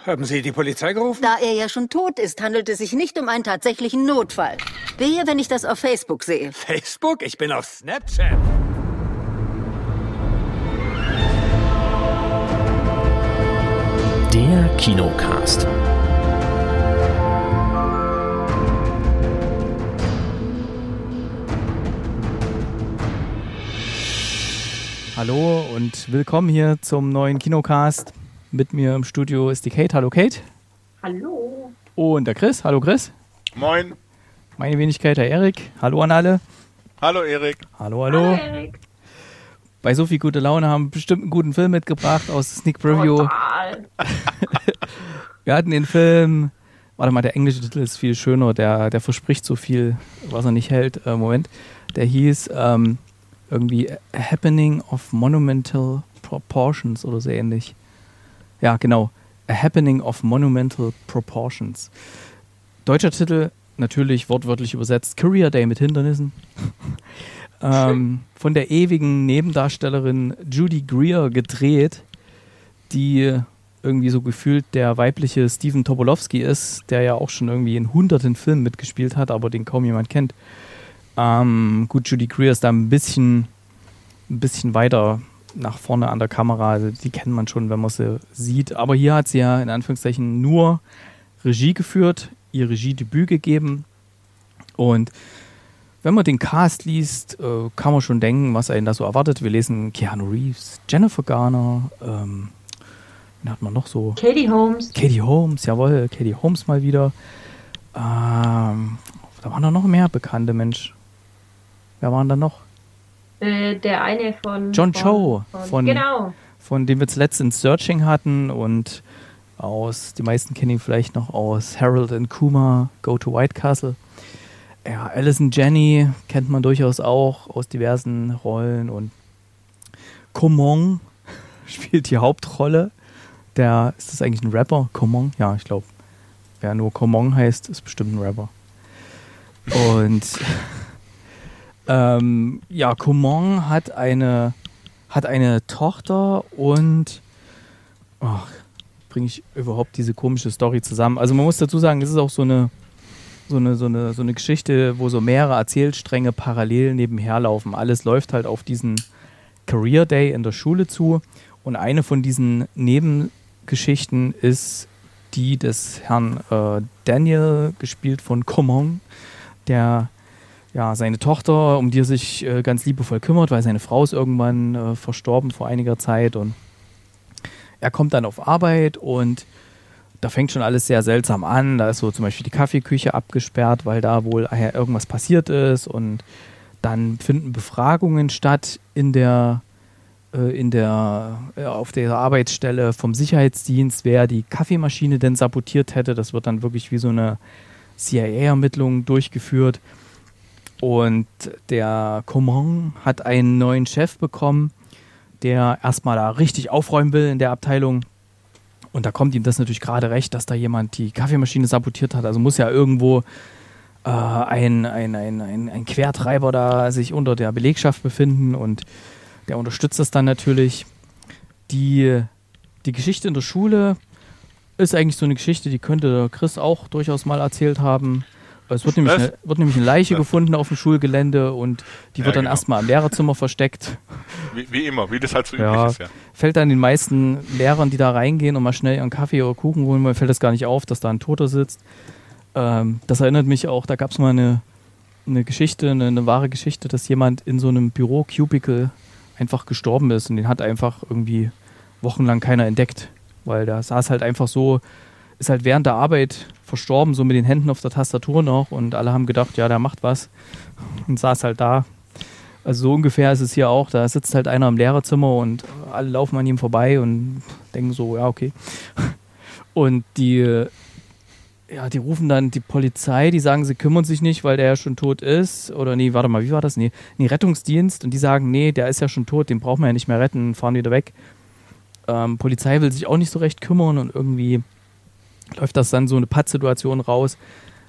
Haben Sie die Polizei gerufen? Da er ja schon tot ist, handelt es sich nicht um einen tatsächlichen Notfall. Wehe, wenn ich das auf Facebook sehe. Facebook? Ich bin auf Snapchat. Der Kinocast. Hallo und willkommen hier zum neuen Kinocast. Mit mir im Studio ist die Kate. Hallo Kate. Hallo. Und der Chris. Hallo Chris. Moin. Meine Wenigkeit, der Erik. Hallo an alle. Hallo Erik. Hallo, hallo. Hallo Erik. Bei so viel gute Laune haben wir bestimmt einen guten Film mitgebracht aus der Sneak Preview. Total. Wir hatten den Film, warte mal, der englische Titel ist viel schöner, der verspricht so viel, was er nicht hält. Moment. Der hieß irgendwie A Happening of Monumental Proportions oder so ähnlich. Ja, genau. A Happening of Monumental Proportions. Deutscher Titel, natürlich wortwörtlich übersetzt, Career Day mit Hindernissen. Von der ewigen Nebendarstellerin Judy Greer gedreht, die irgendwie so gefühlt der weibliche Steven Tobolowsky ist, der ja auch schon irgendwie in hunderten Filmen mitgespielt hat, aber den kaum jemand kennt. Gut, Judy Greer ist da ein bisschen weiter nach vorne an der Kamera, also die kennt man schon, wenn man sie sieht. Aber hier hat sie ja in Anführungszeichen nur Regie geführt, ihr Regiedebüt gegeben. Und wenn man den Cast liest, kann man schon denken, was einen da so erwartet. Wir lesen Keanu Reeves, Jennifer Garner, wen hat man noch so? Katie Holmes. Katie Holmes, jawohl, Katie Holmes mal wieder. Da waren doch noch mehr bekannte Menschen. Wer waren da noch? Der eine von... John Cho, genau. Von dem wir zuletzt in Searching hatten und die meisten kennen ihn vielleicht noch aus Harold and Kumar, Go to White Castle. Ja, Allison Janney kennt man durchaus auch aus diversen Rollen und Komong spielt die Hauptrolle. Ist das eigentlich ein Rapper? Komong? Ja, ich glaube, wer nur Komong heißt, ist bestimmt ein Rapper. Und Komong hat eine Tochter und bringe ich überhaupt diese komische Story zusammen? Also man muss dazu sagen, es ist auch so eine Geschichte, wo so mehrere Erzählstränge parallel nebenher laufen. Alles läuft halt auf diesen Career Day in der Schule zu und eine von diesen Nebengeschichten ist die des Herrn Daniel, gespielt von Komong, der seine Tochter, um die er sich ganz liebevoll kümmert, weil seine Frau ist irgendwann verstorben vor einiger Zeit und er kommt dann auf Arbeit und da fängt schon alles sehr seltsam an. Da ist so zum Beispiel die Kaffeeküche abgesperrt, weil da wohl irgendwas passiert ist und dann finden Befragungen statt auf der Arbeitsstelle vom Sicherheitsdienst, wer die Kaffeemaschine denn sabotiert hätte. Das wird dann wirklich wie so eine CIA-Ermittlung durchgeführt. Und der Komong hat einen neuen Chef bekommen, der erstmal da richtig aufräumen will in der Abteilung. Und da kommt ihm das natürlich gerade recht, dass da jemand die Kaffeemaschine sabotiert hat. Also muss ja irgendwo ein Quertreiber da sich unter der Belegschaft befinden und der unterstützt das dann natürlich. Die Geschichte in der Schule ist eigentlich so eine Geschichte, die könnte Chris auch durchaus mal erzählt haben. Es wird nämlich eine Leiche gefunden auf dem Schulgelände und die wird dann erstmal im Lehrerzimmer versteckt. Wie immer, wie das halt so üblich ist, ja. Fällt dann den meisten Lehrern, die da reingehen und mal schnell ihren Kaffee oder Kuchen holen wollen, fällt das gar nicht auf, dass da ein Toter sitzt. Das erinnert mich auch, da gab es mal eine Geschichte, eine wahre Geschichte, dass jemand in so einem Büro-Cubicle einfach gestorben ist und den hat einfach irgendwie wochenlang keiner entdeckt, weil der saß halt einfach so, ist halt während der Arbeit verstorben, so mit den Händen auf der Tastatur noch und alle haben gedacht, ja, der macht was und saß halt da. Also so ungefähr ist es hier auch, da sitzt halt einer im Lehrerzimmer und alle laufen an ihm vorbei und denken so, ja, okay. Und die rufen dann die Polizei, die sagen, sie kümmern sich nicht, weil der ja schon tot ist. Oder nee, warte mal, wie war das? Nee, Rettungsdienst. Und die sagen, nee, der ist ja schon tot, den brauchen wir ja nicht mehr retten, fahren wieder weg. Polizei will sich auch nicht so recht kümmern und irgendwie läuft das dann so eine Pattsituation raus,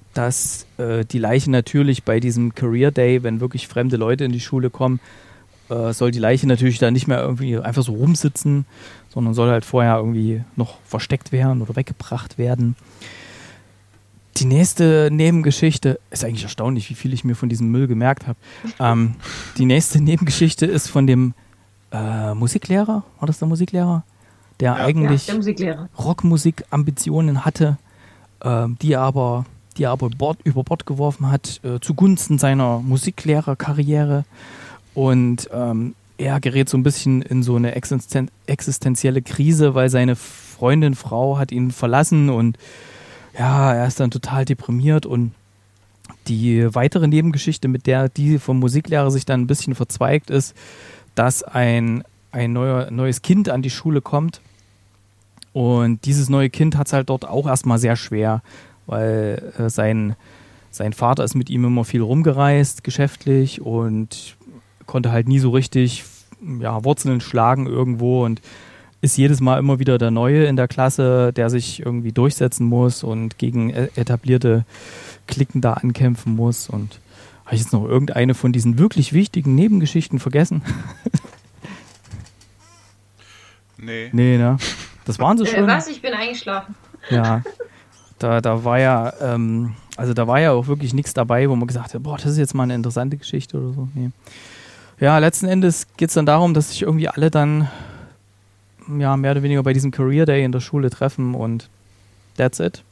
dass die Leiche natürlich bei diesem Career Day, wenn wirklich fremde Leute in die Schule kommen, soll die Leiche natürlich da nicht mehr irgendwie einfach so rumsitzen, sondern soll halt vorher irgendwie noch versteckt werden oder weggebracht werden. Die nächste Nebengeschichte, ist eigentlich erstaunlich, wie viel ich mir von diesem Müll gemerkt habe. Die nächste Nebengeschichte ist von dem Musiklehrer, war das der Musiklehrer? Der eigentlich der Musiklehrer. Rockmusik-Ambitionen hatte, die er aber über Bord geworfen hat, zugunsten seiner Musiklehrerkarriere. Und er gerät so ein bisschen in so eine existenzielle Krise, weil seine Freundin, Frau hat ihn verlassen und ja, er ist dann total deprimiert. Und die weitere Nebengeschichte, mit der die vom Musiklehrer sich dann ein bisschen verzweigt, ist, dass ein neues Kind an die Schule kommt. Und dieses neue Kind hat es halt dort auch erstmal sehr schwer, weil sein Vater ist mit ihm immer viel rumgereist, geschäftlich, und konnte halt nie so richtig Wurzeln schlagen irgendwo und ist jedes Mal immer wieder der Neue in der Klasse, der sich irgendwie durchsetzen muss und gegen etablierte Cliquen da ankämpfen muss. Und habe ich jetzt noch irgendeine von diesen wirklich wichtigen Nebengeschichten vergessen? Nee. Nee, ne? Das waren sie schon. Was? Ich bin eingeschlafen. Ja, da war ja, da war ja auch wirklich nichts dabei, wo man gesagt hat, boah, das ist jetzt mal eine interessante Geschichte oder so. Nee. Ja, letzten Endes geht es dann darum, dass sich irgendwie alle dann mehr oder weniger bei diesem Career Day in der Schule treffen und that's it.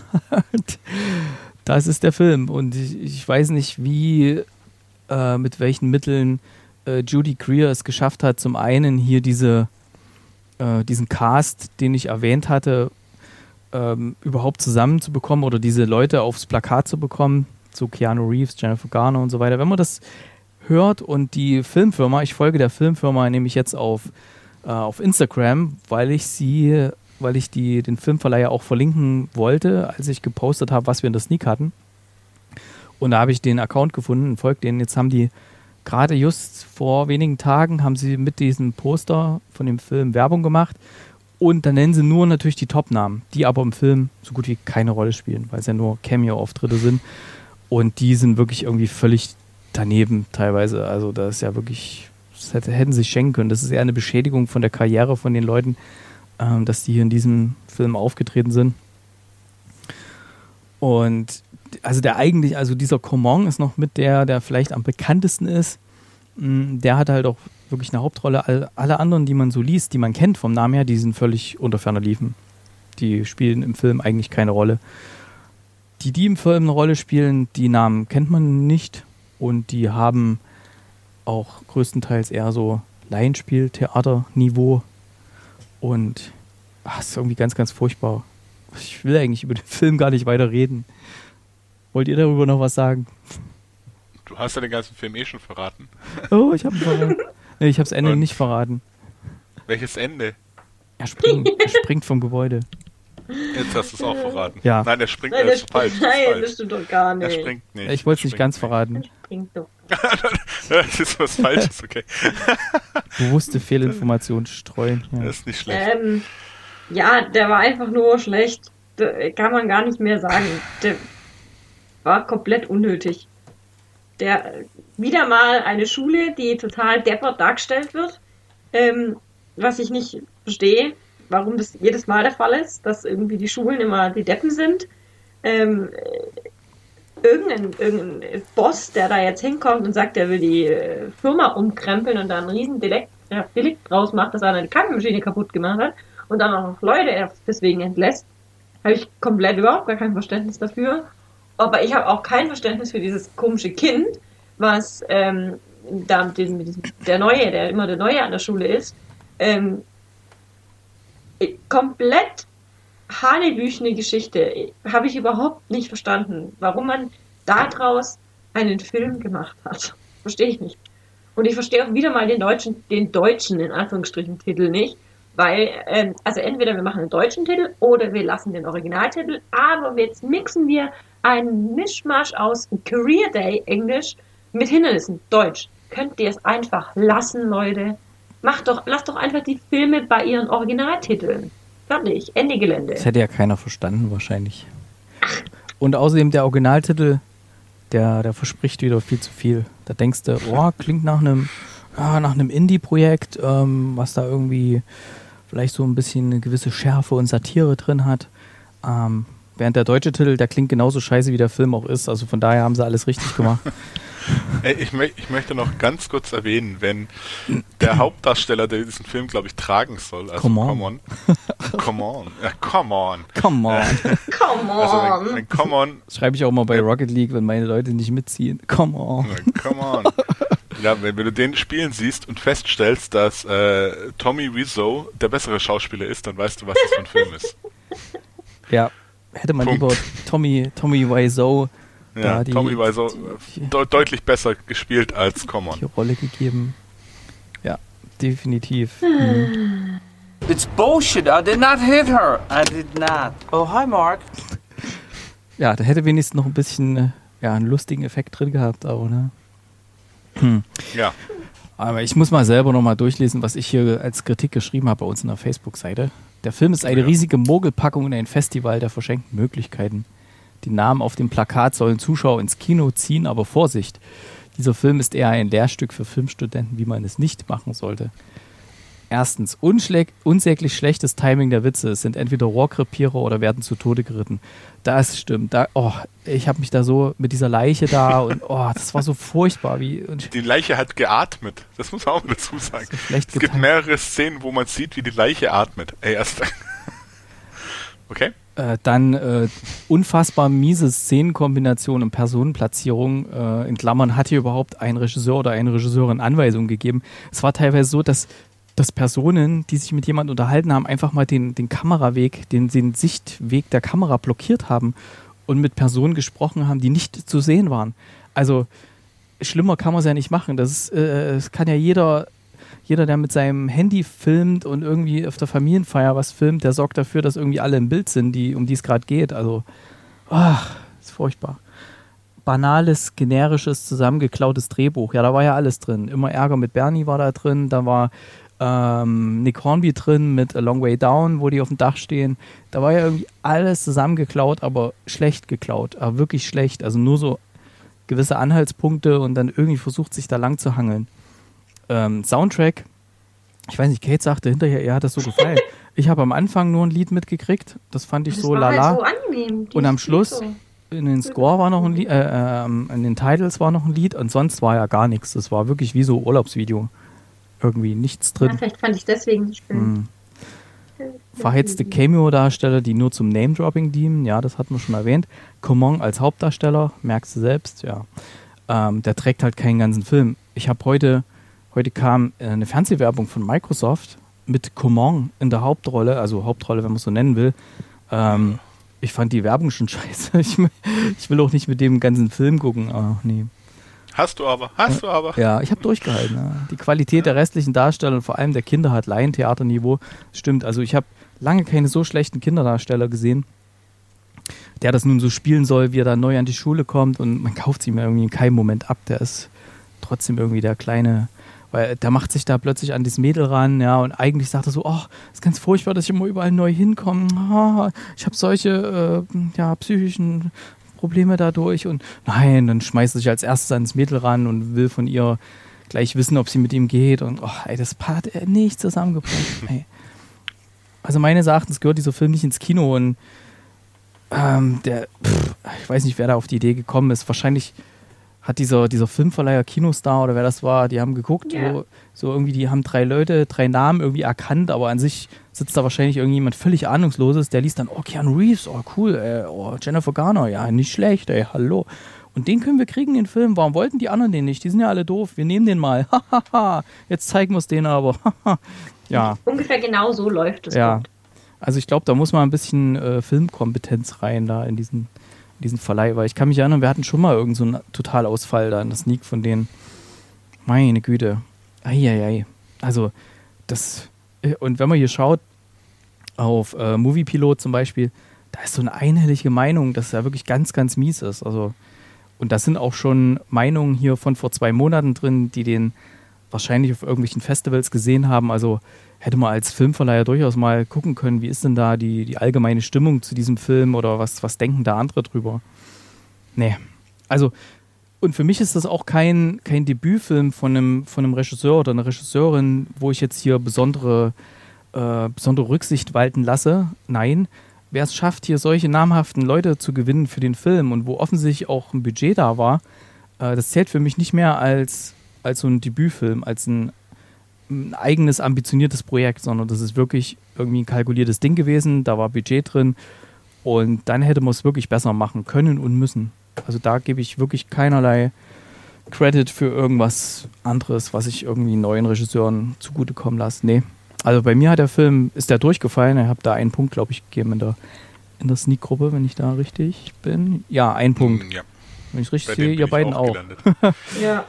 Das ist der Film. Und ich weiß nicht, mit welchen Mitteln Judy Greer es geschafft hat, zum einen hier diesen Cast, den ich erwähnt hatte, überhaupt zusammenzubekommen oder diese Leute aufs Plakat zu bekommen, so Keanu Reeves, Jennifer Garner und so weiter. Wenn man das hört und die Filmfirma, ich folge der Filmfirma nämlich jetzt auf Instagram, weil ich den Filmverleiher auch verlinken wollte, als ich gepostet habe, was wir in der Sneak hatten. Und da habe ich den Account gefunden, folgt denen. Jetzt haben die gerade just vor wenigen Tagen haben sie mit diesem Poster von dem Film Werbung gemacht. Und dann nennen sie nur natürlich die Top-Namen, die aber im Film so gut wie keine Rolle spielen, weil es ja nur Cameo-Auftritte sind. Und die sind wirklich irgendwie völlig daneben teilweise. Also das ist ja wirklich, das hätten sie sich schenken können. Das ist eher eine Beschädigung von der Karriere von den Leuten, dass die hier in diesem Film aufgetreten sind. Und also dieser Common ist noch mit der vielleicht am bekanntesten ist. Der hat halt auch wirklich eine Hauptrolle. Alle anderen, die man so liest, die man kennt vom Namen her, die sind völlig unter ferner Liefen. Die spielen im Film eigentlich keine Rolle. Die im Film eine Rolle spielen, die Namen kennt man nicht. Und die haben auch größtenteils eher so Laienspiel, Theaterniveau. Und es ist irgendwie ganz, ganz furchtbar. Ich will eigentlich über den Film gar nicht weiter reden. Wollt ihr darüber noch was sagen? Du hast ja den ganzen Film schon verraten. Oh, ich habe verraten. Nee, ich habe das Ende nicht verraten. Welches Ende? Er springt vom Gebäude. Jetzt hast du es auch verraten. Ja. Nein, der springt, Nein, das ist falsch. das stimmt doch gar nicht. Er springt nicht. Ich wollte es nicht ganz verraten. Springt doch. Das ist was Falsches, okay. Bewusste Fehlinformation streuen. Ja. Das ist nicht schlecht. Ja, der war einfach nur schlecht. Kann man gar nicht mehr sagen. Der war komplett unnötig. Wieder mal eine Schule, die total deppert dargestellt wird. Was ich nicht verstehe, warum das jedes Mal der Fall ist, dass irgendwie die Schulen immer die Deppen sind. Irgendein Boss, der da jetzt hinkommt und sagt, er will die Firma umkrempeln und da einen riesen Delikt draus macht, dass er eine Kaffeemaschine kaputt gemacht hat und dann auch noch Leute deswegen entlässt, habe ich komplett überhaupt gar kein Verständnis dafür. Aber ich habe auch kein Verständnis für dieses komische Kind, was da mit diesem der immer der Neue an der Schule ist, komplett hanebüchene Geschichte. Habe ich überhaupt nicht verstanden, warum man daraus einen Film gemacht hat. Verstehe ich nicht. Und ich verstehe auch wieder mal den deutschen in Anführungsstrichen Titel nicht, weil, also entweder wir machen einen deutschen Titel oder wir lassen den Originaltitel, aber jetzt mixen wir einen Mischmasch aus Career Day Englisch mit Hindernissen Deutsch. Könnt ihr es einfach lassen, Leute? Lasst doch einfach die Filme bei ihren Originaltiteln. Fertig, Ende Gelände. Das hätte ja keiner verstanden wahrscheinlich. Und außerdem der Originaltitel, der verspricht wieder viel zu viel. Da denkst du, klingt nach einem nach einem Indie-Projekt, was da irgendwie vielleicht so ein bisschen eine gewisse Schärfe und Satire drin hat. Während der deutsche Titel, der klingt genauso scheiße, wie der Film auch ist. Also von daher haben sie alles richtig gemacht. Ich möchte noch ganz kurz erwähnen, wenn der Hauptdarsteller, der diesen Film, glaube ich, tragen soll, also Come on. Come wenn Come on, Das schreibe ich auch mal bei Rocket League, wenn meine Leute nicht mitziehen. Come on. Come on. Ja, wenn du den spielen siehst und feststellst, dass Tommy Wiseau der bessere Schauspieler ist, dann weißt du, was das für ein Film ist. Ja, hätte man Punkt. lieber Tommy Wiseau Ja, Tommy Wiseau deutlich besser gespielt als Come on. die Rolle gegeben. Ja, definitiv. It's bullshit. I did not hit her. I did not. Oh, hi, Mark. Ja, da hätte wenigstens noch ein bisschen einen lustigen Effekt drin gehabt, auch, ne? Ja. Aber ich muss mal selber nochmal durchlesen, was ich hier als Kritik geschrieben habe bei uns in der Facebook-Seite. Der Film ist eine riesige Mogelpackung und ein Festival der verschenkten Möglichkeiten. Die Namen auf dem Plakat sollen Zuschauer ins Kino ziehen, aber Vorsicht, dieser Film ist eher ein Lehrstück für Filmstudenten, wie man es nicht machen sollte. Erstens, unsäglich schlechtes Timing der Witze. Es sind entweder Rohrkrepierer oder werden zu Tode geritten. Das stimmt. Ich habe mich da so mit dieser Leiche da und das war so furchtbar. Die Leiche hat geatmet. Das muss man auch dazu sagen. So schlecht es gibt mehrere Szenen, wo man sieht, wie die Leiche atmet. Okay. Dann unfassbar miese Szenenkombination und Personenplatzierung. In Klammern, hat hier überhaupt ein Regisseur oder eine Regisseurin Anweisungen gegeben. Es war teilweise so, dass Personen, die sich mit jemandem unterhalten haben, einfach mal den Kameraweg, den Sichtweg der Kamera blockiert haben und mit Personen gesprochen haben, die nicht zu sehen waren. Also schlimmer kann man es ja nicht machen. Das kann ja jeder, der mit seinem Handy filmt und irgendwie auf der Familienfeier was filmt, der sorgt dafür, dass irgendwie alle im Bild sind, um die es gerade geht. Also, ist furchtbar. Banales, generisches, zusammengeklautes Drehbuch. Ja, da war ja alles drin. Immer Ärger mit Bernie war da drin. Da war Nick Hornby drin mit A Long Way Down, wo die auf dem Dach stehen. Da war ja irgendwie alles zusammengeklaut, aber schlecht geklaut. Aber wirklich schlecht. Also nur so gewisse Anhaltspunkte und dann irgendwie versucht, sich da lang zu hangeln. Soundtrack, ich weiß nicht, Kate sagte hinterher, ihr hat das so gefallen. Ich habe am Anfang nur ein Lied mitgekriegt. Das fand ich so lala. Halt so angenehm. Und am Schluss, in den Score war noch ein Lied, in den Titles war noch ein Lied und sonst war ja gar nichts. Das war wirklich wie so Urlaubsvideo. Irgendwie nichts drin. Ja, vielleicht fand ich deswegen nicht schön. Verhetzte Cameo-Darsteller, die nur zum Name-Dropping dienen. Ja, das hatten wir schon erwähnt. Common als Hauptdarsteller, merkst du selbst, ja. Der trägt halt keinen ganzen Film. Ich habe heute kam eine Fernsehwerbung von Microsoft mit Common in der Hauptrolle, also Hauptrolle, wenn man es so nennen will. Ich fand die Werbung schon scheiße. Ich will auch nicht mit dem ganzen Film gucken. Nee. Hast du aber. Ja, ich habe durchgehalten. Ja. Die Qualität der restlichen Darsteller und vor allem der Kinder hat Laientheaterniveau. Stimmt, also ich habe lange keine so schlechten Kinderdarsteller gesehen, der das nun so spielen soll, wie er da neu an die Schule kommt und man kauft sie mir irgendwie in keinem Moment ab. Der ist trotzdem irgendwie der kleine, weil der macht sich da plötzlich an das Mädel ran, ja, und eigentlich sagt er so, ist ganz furchtbar, dass ich immer überall neu hinkomme. Ich habe solche psychischen Probleme dadurch und nein, dann schmeißt er sich als erstes ans Mädel ran und will von ihr gleich wissen, ob sie mit ihm geht und das Paar hat nicht zusammengebracht. Also meines Erachtens gehört dieser Film nicht ins Kino und ich weiß nicht, wer da auf die Idee gekommen ist. Wahrscheinlich hat dieser Filmverleiher Kinostar oder wer das war, die haben geguckt, so irgendwie, die haben 3 Leute, 3 Namen irgendwie erkannt, aber an sich sitzt da wahrscheinlich irgendjemand völlig Ahnungsloses, der liest dann, Keanu Reeves, cool, Jennifer Garner, ja, nicht schlecht, hallo. Und den können wir kriegen, den Film. Warum wollten die anderen den nicht? Die sind ja alle doof, wir nehmen den mal. Jetzt zeigen wir es denen aber. Ja. Ungefähr genau so läuft es. Ja. Also ich glaube, da muss man ein bisschen Filmkompetenz rein da in diesen Verleih, weil ich kann mich erinnern, wir hatten schon mal irgend so einen Totalausfall da in der Sneak von denen. Meine Güte. Eieiei. Also das, und wenn man hier schaut auf Moviepilot zum Beispiel, da ist so eine einhellige Meinung, dass es ja wirklich ganz, ganz mies ist. Also, und da sind auch schon Meinungen hier von vor 2 Monaten drin, die den wahrscheinlich auf irgendwelchen Festivals gesehen haben. Also hätte man als Filmverleiher durchaus mal gucken können, wie ist denn da die allgemeine Stimmung zu diesem Film oder was denken da andere drüber? Nee. Also Und für mich ist das auch kein Debütfilm von einem Regisseur oder einer Regisseurin, wo ich jetzt hier besondere Rücksicht walten lasse. Nein, wer es schafft, hier solche namhaften Leute zu gewinnen für den Film und wo offensichtlich auch ein Budget da war, das zählt für mich nicht mehr als so ein Debütfilm, als ein eigenes, ambitioniertes Projekt, sondern das ist wirklich irgendwie ein kalkuliertes Ding gewesen, da war Budget drin und dann hätte man es wirklich besser machen können und müssen. Also da gebe ich wirklich keinerlei Credit für irgendwas anderes, was ich irgendwie neuen Regisseuren zugutekommen lasse. Nee. Also bei mir ist der durchgefallen. Ich habe da einen Punkt, glaube ich, gegeben in der Sneak-Gruppe, wenn ich da richtig bin. Ja, ein Punkt. Ja. Wenn ich es richtig sehe, ihr beiden auch. Ja.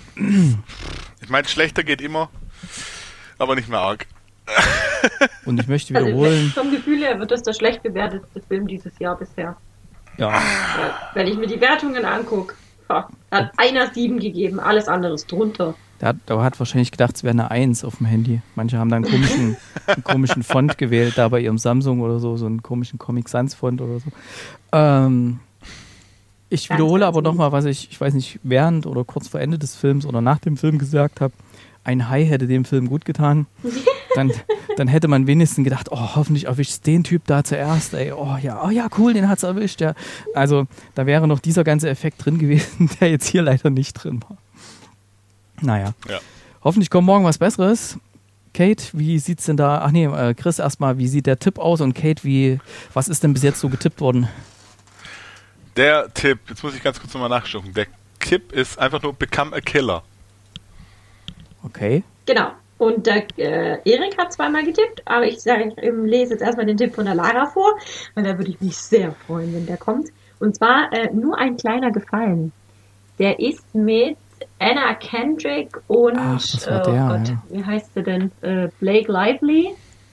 Ich meine, schlechter geht immer, aber nicht mehr arg. Und ich möchte wiederholen. Also, vom Gefühl her wird das der schlecht bewertete Film dieses Jahr bisher. Ja. Wenn ich mir die Wertungen angucke, hat einer 7 gegeben, alles andere ist drunter. Der hat wahrscheinlich gedacht, es wäre eine 1 auf dem Handy. Manche haben da einen komischen Font gewählt, da bei ihrem Samsung oder so einen komischen Comic Sans Font oder so. Ich wiederhole aber nochmal, was ich weiß nicht, während oder kurz vor Ende des Films oder nach dem Film gesagt habe. Ein Hai hätte dem Film gut getan. Dann hätte man wenigstens gedacht, oh, hoffentlich erwischt den Typ da zuerst. Ey, oh ja, cool, den hat's erwischt. Ja. Also da wäre noch dieser ganze Effekt drin gewesen, der jetzt hier leider nicht drin war. Naja, Hoffentlich kommt morgen was Besseres. Kate, wie sieht's denn da? Ach nee, Chris erstmal, wie sieht der Tipp aus? Und Kate, was ist denn bis jetzt so getippt worden? Der Tipp, jetzt muss ich ganz kurz nochmal nachschauen. Der Tipp ist einfach nur Become a Killer. Okay. Genau. Und der Erik hat zweimal getippt, aber ich lese jetzt erstmal den Tipp von der Lara vor, weil da würde ich mich sehr freuen, wenn der kommt. Und zwar nur ein kleiner Gefallen. Der ist mit Anna Kendrick und wie heißt sie denn? Blake Lively.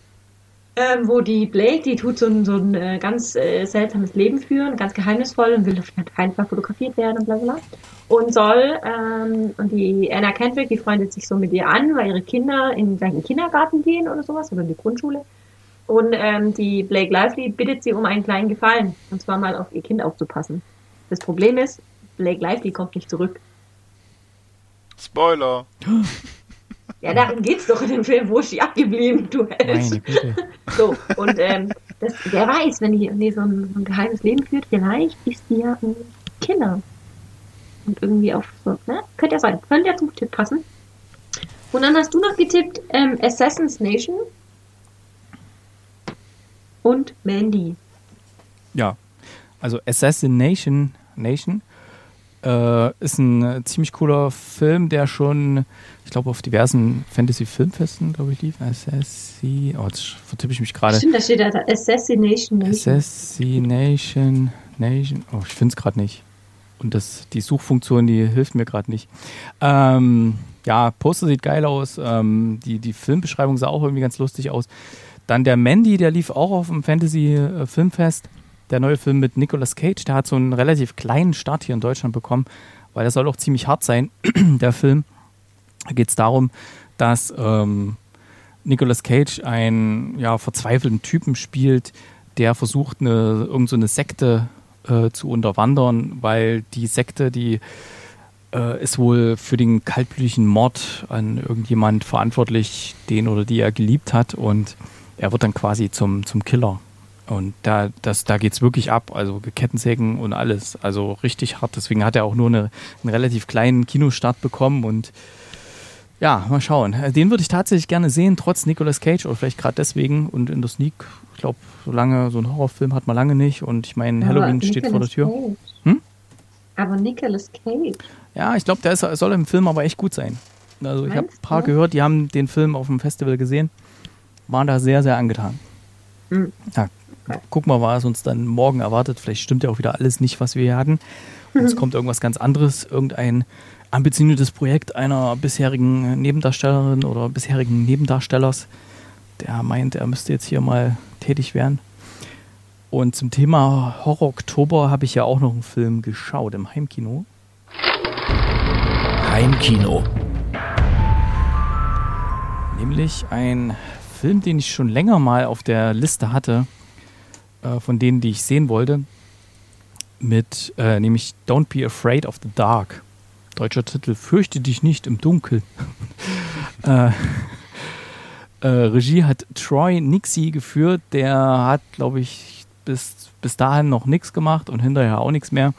Wo die Blake, die tut so ein ganz seltsames Leben führen, ganz geheimnisvoll und will auf keinen Fall fotografiert werden und bla bla. Und und die Anna Kendrick, die freundet sich so mit ihr an, weil ihre Kinder in den gleichen Kindergarten gehen oder sowas, oder in die Grundschule. Und die Blake Lively bittet sie um einen kleinen Gefallen, und zwar mal auf ihr Kind aufzupassen. Das Problem ist, Blake Lively kommt nicht zurück. Spoiler! Ja, darum geht's doch in dem Film, wo ist die abgeblieben, du Held. So, und wer weiß, wenn die so ein geheimes Leben führt, vielleicht ist die ja ein Killer. Und irgendwie auf so, ne? Könnte ja sein, könnte ja zum Tipp passen. Und dann hast du noch getippt Assassin's Nation und Mandy. Ja, also Assassination ist ein ziemlich cooler Film, der schon, ich glaube, auf diversen Fantasy-Filmfesten, glaube ich, lief. Jetzt vertippe ich mich gerade. Stimmt, da steht da Assassination. Assassination Nation. Oh, ich finde es gerade nicht. Und die Suchfunktion, die hilft mir gerade nicht. Poster sieht geil aus. Die Filmbeschreibung sah auch irgendwie ganz lustig aus. Dann der Mandy, der lief auch auf dem Fantasy-Filmfest. Der neue Film mit Nicolas Cage, der hat so einen relativ kleinen Start hier in Deutschland bekommen, weil der soll auch ziemlich hart sein, der Film. Da geht es darum, dass Nicolas Cage einen verzweifelten Typen spielt, der versucht, irgend so eine Sekte zu unterwandern, weil die Sekte, die ist wohl für den kaltblütigen Mord an irgendjemand verantwortlich, den oder die er geliebt hat, und er wird dann quasi zum Killer. Und da geht es wirklich ab, also Kettensägen und alles, also richtig hart. Deswegen hat er auch nur einen relativ kleinen Kinostart bekommen und ja, mal schauen. Den würde ich tatsächlich gerne sehen, trotz Nicolas Cage, oder vielleicht gerade deswegen. Und in der Sneak, ich glaube, so einen Horrorfilm hat man lange nicht. Und ich meine, Halloween steht vor der Tür. Aber Nicolas Cage? Ja, ich glaube, der soll im Film aber echt gut sein. Also ich habe ein paar gehört, die haben den Film auf dem Festival gesehen, waren da sehr, sehr angetan. Ja, guck mal, was uns dann morgen erwartet. Vielleicht stimmt ja auch wieder alles nicht, was wir hier hatten. Und es kommt irgendwas ganz anderes, irgendein ambitioniertes Projekt einer bisherigen Nebendarstellerin oder bisherigen Nebendarstellers, der meint, er müsste jetzt hier mal tätig werden. Und zum Thema Horror-Oktober habe ich ja auch noch einen Film geschaut im Heimkino. Heimkino. Nämlich ein Film, den ich schon länger mal auf der Liste hatte, von denen, die ich sehen wollte, mit nämlich Don't Be Afraid of the Dark. Deutscher Titel, Fürchte dich nicht im Dunkeln. Regie hat Troy Nixey geführt, der hat, glaube ich, bis dahin noch nichts gemacht und hinterher auch nichts mehr.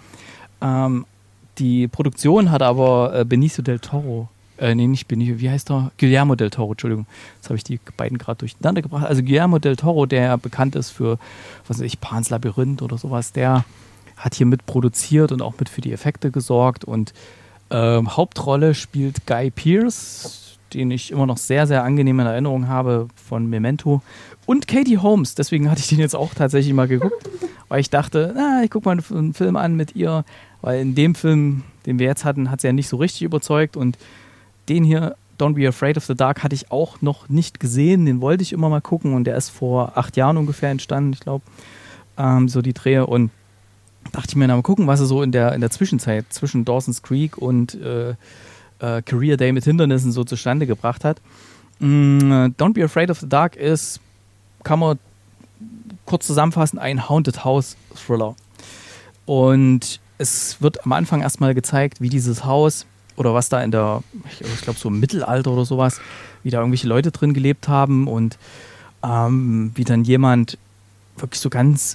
Die Produktion hat aber Benicio del Toro, nicht Benicio, wie heißt er? Guillermo del Toro, Entschuldigung. Jetzt habe ich die beiden gerade durcheinander gebracht. Also Guillermo del Toro, der bekannt ist für, was weiß ich, Pan's Labyrinth oder sowas, der hat hier mit produziert und auch mit für die Effekte gesorgt. Und Hauptrolle spielt Guy Pearce, den ich immer noch sehr, sehr angenehm in Erinnerung habe von Memento. Und Katie Holmes, deswegen hatte ich den jetzt auch tatsächlich mal geguckt, weil ich dachte, ich gucke mal einen Film an mit ihr, weil in dem Film, den wir jetzt hatten, hat sie ja nicht so richtig überzeugt und den hier, Don't Be Afraid of the Dark, hatte ich auch noch nicht gesehen, den wollte ich immer mal gucken und der ist vor 8 Jahren ungefähr entstanden, ich glaube, so die Drehe und dachte ich mir, mal gucken, was er so in der Zwischenzeit zwischen Dawson's Creek und Career Day mit Hindernissen so zustande gebracht hat. Don't Be Afraid of the Dark ist, kann man kurz zusammenfassen, ein Haunted House Thriller. Und es wird am Anfang erstmal gezeigt, wie dieses Haus oder was da ich glaube so im Mittelalter oder sowas, wie da irgendwelche Leute drin gelebt haben und wie dann jemand wirklich so ganz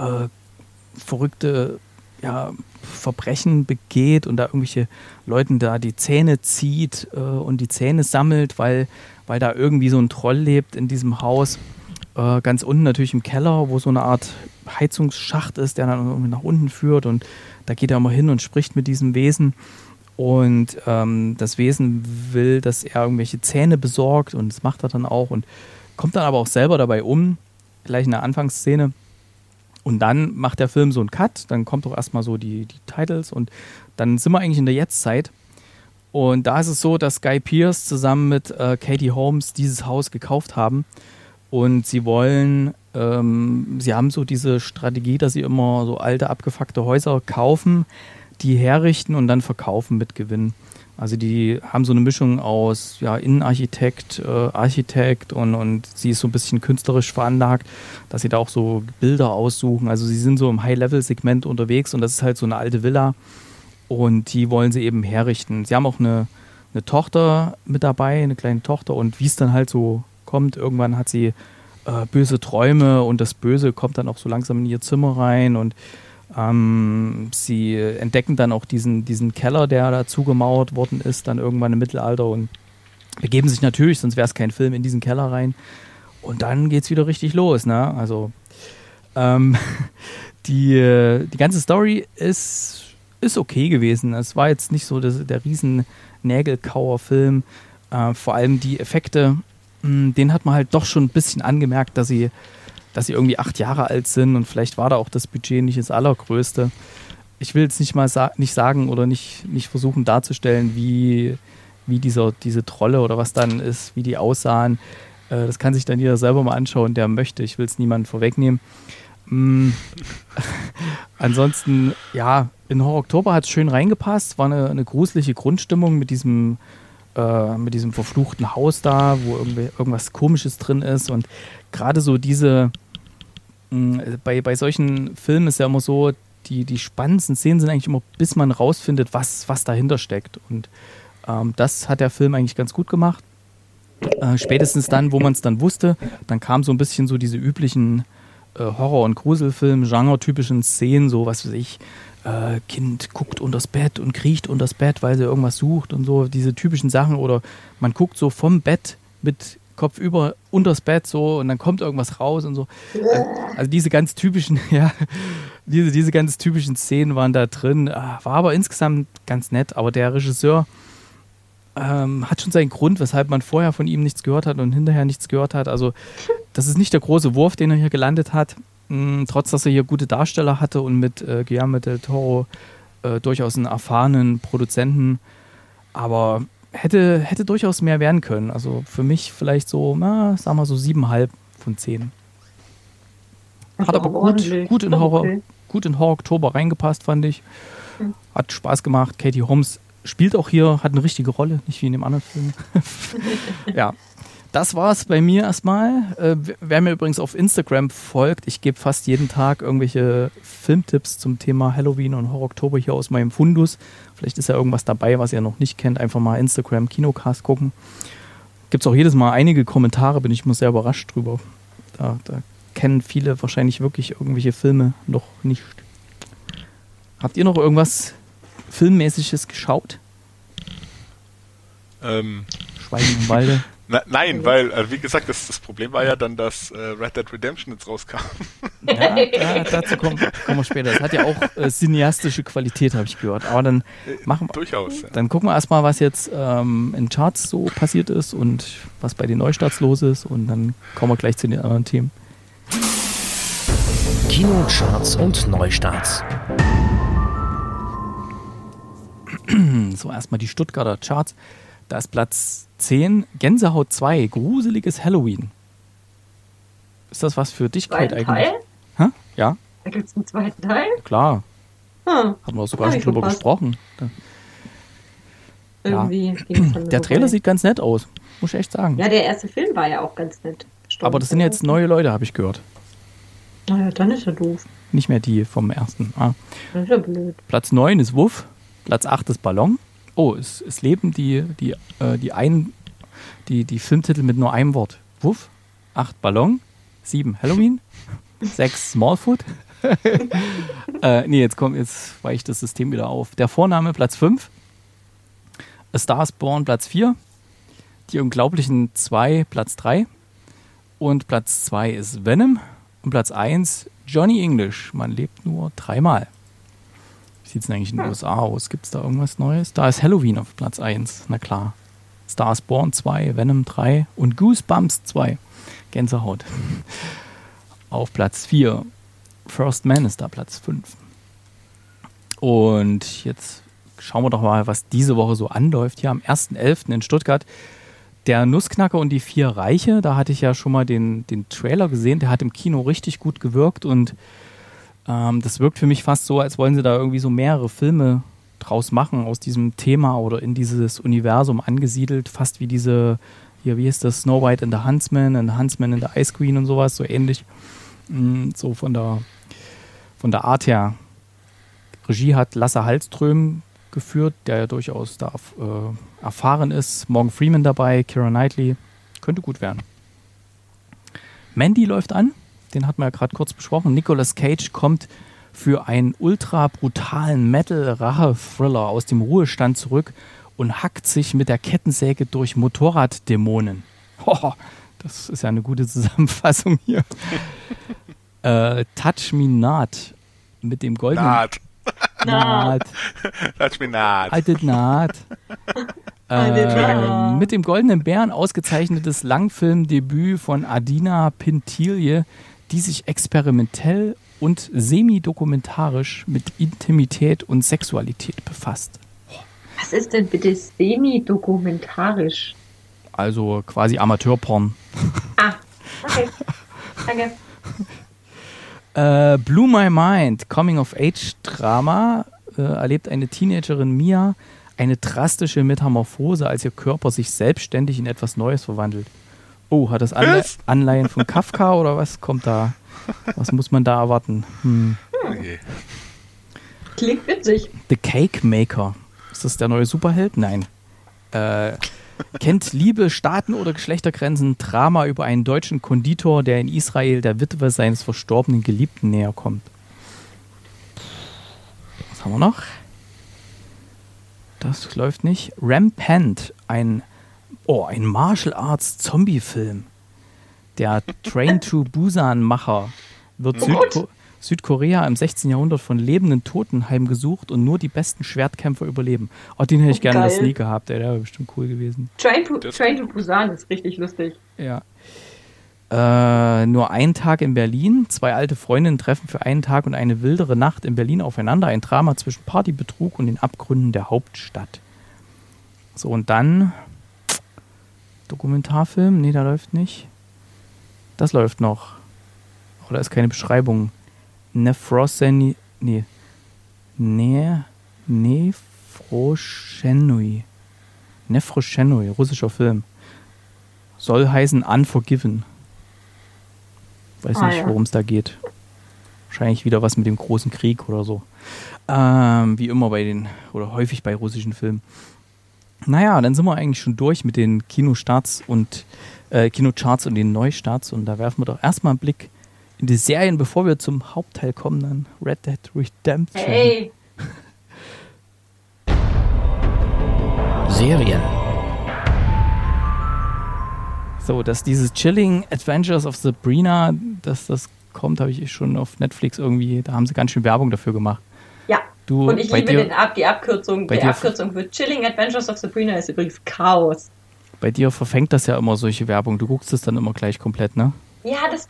verrückte Verbrechen begeht und da irgendwelche Leuten da die Zähne zieht und die Zähne sammelt, weil da irgendwie so ein Troll lebt in diesem Haus. Ganz unten natürlich im Keller, wo so eine Art Heizungsschacht ist, der dann irgendwie nach unten führt und da geht er immer hin und spricht mit diesem Wesen und das Wesen will, dass er irgendwelche Zähne besorgt und das macht er dann auch und kommt dann aber auch selber dabei gleich in der Anfangsszene. Und dann macht der Film so einen Cut, dann kommt doch erstmal so die Titles und dann sind wir eigentlich in der Jetztzeit. Und da ist es so, dass Guy Pearce zusammen mit Katie Holmes dieses Haus gekauft haben und sie haben so diese Strategie, dass sie immer so alte, abgefuckte Häuser kaufen, die herrichten und dann verkaufen mit Gewinn. Also die haben so eine Mischung aus Innenarchitekt, Architekt und sie ist so ein bisschen künstlerisch veranlagt, dass sie da auch so Bilder aussuchen. Also sie sind so im High-Level-Segment unterwegs und das ist halt so eine alte Villa und die wollen sie eben herrichten. Sie haben auch eine Tochter mit dabei, eine kleine Tochter und wie es dann halt so kommt, irgendwann hat sie böse Träume und das Böse kommt dann auch so langsam in ihr Zimmer rein und sie entdecken dann auch diesen Keller, der da zugemauert worden ist, dann irgendwann im Mittelalter und begeben sich natürlich, sonst wäre es kein Film, in diesen Keller rein. Und dann geht's wieder richtig los, ne? Also die ganze Story ist okay gewesen. Es war jetzt nicht so der riesen Nägelkauer-Film. Vor allem die Effekte, den hat man halt doch schon ein bisschen angemerkt, dass sie irgendwie 8 Jahre alt sind und vielleicht war da auch das Budget nicht das allergrößte. Ich will jetzt nicht sagen oder nicht versuchen darzustellen, wie diese Trolle oder was dann ist, wie die aussahen. Das kann sich dann jeder selber mal anschauen, der möchte. Ich will es niemandem vorwegnehmen. Ansonsten, in Horror Oktober hat es schön reingepasst. War eine gruselige Grundstimmung mit diesem verfluchten Haus da, wo irgendwas Komisches drin ist und gerade so bei solchen Filmen ist ja immer so, die spannendsten Szenen sind eigentlich immer, bis man rausfindet, was dahinter steckt und das hat der Film eigentlich ganz gut gemacht. Spätestens dann, wo man es dann wusste, dann kam so ein bisschen so diese üblichen Horror- und Gruselfilm, Genre-typischen Szenen, so was weiß ich, Kind guckt unters Bett und kriecht unters Bett, weil sie irgendwas sucht und so, diese typischen Sachen oder man guckt so vom Bett mit Kopf über unters Bett so und dann kommt irgendwas raus und so. Also diese ganz typischen, diese ganz typischen Szenen waren da drin, war aber insgesamt ganz nett, aber der Regisseur hat schon seinen Grund, weshalb man vorher von ihm nichts gehört hat und hinterher nichts gehört hat. Also das ist nicht der große Wurf, den er hier gelandet hat, trotz dass er hier gute Darsteller hatte und mit Guillermo del Toro durchaus einen erfahrenen Produzenten, aber hätte durchaus mehr werden können. Also für mich vielleicht so, sagen wir so 7,5 von 10. Hat aber gut in Horror Oktober reingepasst, fand ich. Hat Spaß gemacht. Katie Holmes spielt auch hier, hat eine richtige Rolle, nicht wie in dem anderen Film. Ja, Das war's bei mir erstmal. Wer mir übrigens auf Instagram folgt, ich gebe fast jeden Tag irgendwelche Filmtipps zum Thema Halloween und Horror-Oktober hier aus meinem Fundus. Vielleicht ist ja irgendwas dabei, was ihr noch nicht kennt. Einfach mal Instagram Kinocast gucken. Gibt es auch jedes Mal einige Kommentare, bin ich immer sehr überrascht drüber. Da kennen viele wahrscheinlich wirklich irgendwelche Filme noch nicht. Habt ihr noch irgendwas Filmmäßiges geschaut? Schweigen im Walde. Nein, weil, wie gesagt, das Problem war ja dann, dass Red Dead Redemption jetzt rauskam. Ja, dazu kommen wir später. Das hat ja auch cineastische Qualität, habe ich gehört. Aber dann machen wir. Durchaus. Ja. Dann gucken wir erstmal, was jetzt in Charts so passiert ist und was bei den Neustarts los ist. Und dann kommen wir gleich zu den anderen Themen. Kinocharts und Neustarts. So, erstmal die Stuttgarter Charts. Da ist Platz 10, Gänsehaut 2, gruseliges Halloween. Ist das was für dich, Kate, eigentlich? Teil? Hä? Ja, Da gibt es einen zweiten Teil? klar. Hm. Hatten wir sogar schon drüber gesprochen. Irgendwie ging's dann Der so Trailer bei. sieht ganz nett aus, muss ich echt sagen. Ja, der erste Film war ja auch ganz nett. Aber das sind jetzt neue Leute, habe ich gehört. Naja, dann ist er doof. Nicht mehr die vom ersten. Das ist ja blöd. Platz 9 ist Wuff, Platz 8 ist Ballon. Oh, es leben die Filmtitel mit nur einem Wort. Wuff, 8 Ballon, 7 Halloween, 6 Smallfoot. Jetzt weicht das System wieder auf. Der Vorname Platz 5, A Star is Born Platz 4, Die Unglaublichen 2 Platz 3 und Platz 2 ist Venom und Platz 1 Johnny English. Man lebt nur 3-mal. Wie sieht es denn eigentlich in den USA aus? Gibt es da irgendwas Neues? Da ist Halloween auf Platz 1, na klar. Star is Born 2, Venom 3 und Goosebumps 2. Gänsehaut. Auf Platz 4. First Man ist da Platz 5. Und jetzt schauen wir doch mal, was diese Woche so anläuft. Hier am 1.11. in Stuttgart. Der Nussknacker und die 4 Reiche. Da hatte ich ja schon mal den Trailer gesehen. Der hat im Kino richtig gut gewirkt und das wirkt für mich fast so, als wollen sie da irgendwie so mehrere Filme draus machen aus diesem Thema oder in dieses Universum angesiedelt. Fast wie diese, hier, wie ist das, Snow White and the Huntsman and the Huntsman and the Ice Queen und sowas, so ähnlich. So von der Art her. Regie hat Lasse Hallström geführt, der ja durchaus da erfahren ist. Morgan Freeman dabei, Keira Knightley. Könnte gut werden. Mandy läuft an. Den hatten wir ja gerade kurz besprochen. Nicolas Cage kommt für einen ultra brutalen Metal-Rache-Thriller aus dem Ruhestand zurück und hackt sich mit der Kettensäge durch Motorraddämonen. Das ist ja eine gute Zusammenfassung hier. Touch Me Not mit dem goldenen... Not. Touch Me Not. I did not. Mit dem Goldenen Bären ausgezeichnetes Langfilmdebüt von Adina Pintilje, die sich experimentell und semi-dokumentarisch mit Intimität und Sexualität befasst. Was ist denn bitte semi-dokumentarisch? Also quasi Amateurporn. Okay. Danke. Blew My Mind, Coming-of-Age-Drama, erlebt eine Teenagerin Mia eine drastische Metamorphose, als ihr Körper sich selbstständig in etwas Neues verwandelt. Oh, hat das Anleihen von Kafka oder was kommt da? Was muss man da erwarten? Okay. Klingt witzig. The Cake Maker. Ist das der neue Superheld? Nein. Kennt Liebe, Staaten oder Geschlechtergrenzen? Drama über einen deutschen Konditor, der in Israel der Witwe seines verstorbenen Geliebten näher kommt. Was haben wir noch? Das läuft nicht. Rampant, ein Martial Arts Zombie-Film. Der Train to Busan-Macher wird Südkorea im 16. Jahrhundert von lebenden Toten heimgesucht und nur die besten Schwertkämpfer überleben. Den hätte ich gerne in der Sneak gehabt, der wäre bestimmt cool gewesen. Train to Busan ist richtig lustig. Ja. Nur einen Tag in Berlin. 2 alte Freundinnen treffen für einen Tag und eine wildere Nacht in Berlin aufeinander. Ein Drama zwischen Partybetrug und den Abgründen der Hauptstadt. So, und dann Dokumentarfilm. Nee, der läuft nicht. Das läuft noch. Oh, da ist keine Beschreibung. Nefroschenui, russischer Film. soll heißen Unforgiven. Weiß nicht, ja. worum es da geht. Wahrscheinlich wieder was mit dem großen Krieg oder so. Wie immer oder häufig bei russischen Filmen. Naja, dann sind wir eigentlich schon durch mit den Kinocharts und den Neustarts. Und da werfen wir doch erstmal einen Blick in die Serien, bevor wir zum Hauptteil kommen, dann Red Dead Redemption. Hey, Serien. So, dass dieses Chilling Adventures of Sabrina, dass das kommt, habe ich schon auf Netflix irgendwie, da haben sie ganz schön Werbung dafür gemacht. ja. Und ich liebe die Abkürzung. Die bei dir- Abkürzung für Chilling Adventures of Sabrina ist übrigens Chaos. Bei dir verfängt das ja immer solche Werbung, du guckst es dann immer gleich komplett, ne? Ja, das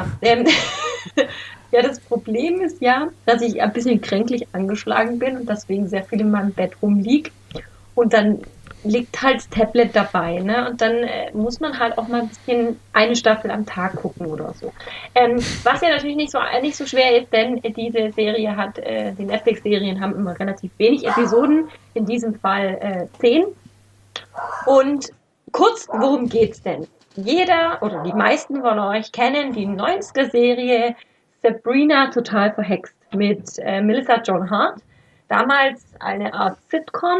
Problem ist ja, dass ich ein bisschen kränklich angeschlagen bin und deswegen sehr viel in meinem Bett rumliege. Und dann liegt halt das Tablet dabei, ne? Und dann muss man halt auch mal ein bisschen eine Staffel am Tag gucken oder so. Was ja natürlich nicht so schwer ist, denn diese Serie die Netflix-Serien haben immer relativ wenig Episoden, in diesem Fall 10. Und kurz, worum geht's denn? Jeder oder die meisten von euch kennen die 90er-Serie Sabrina total verhext mit Melissa Joan Hart. Damals eine Art Sitcom.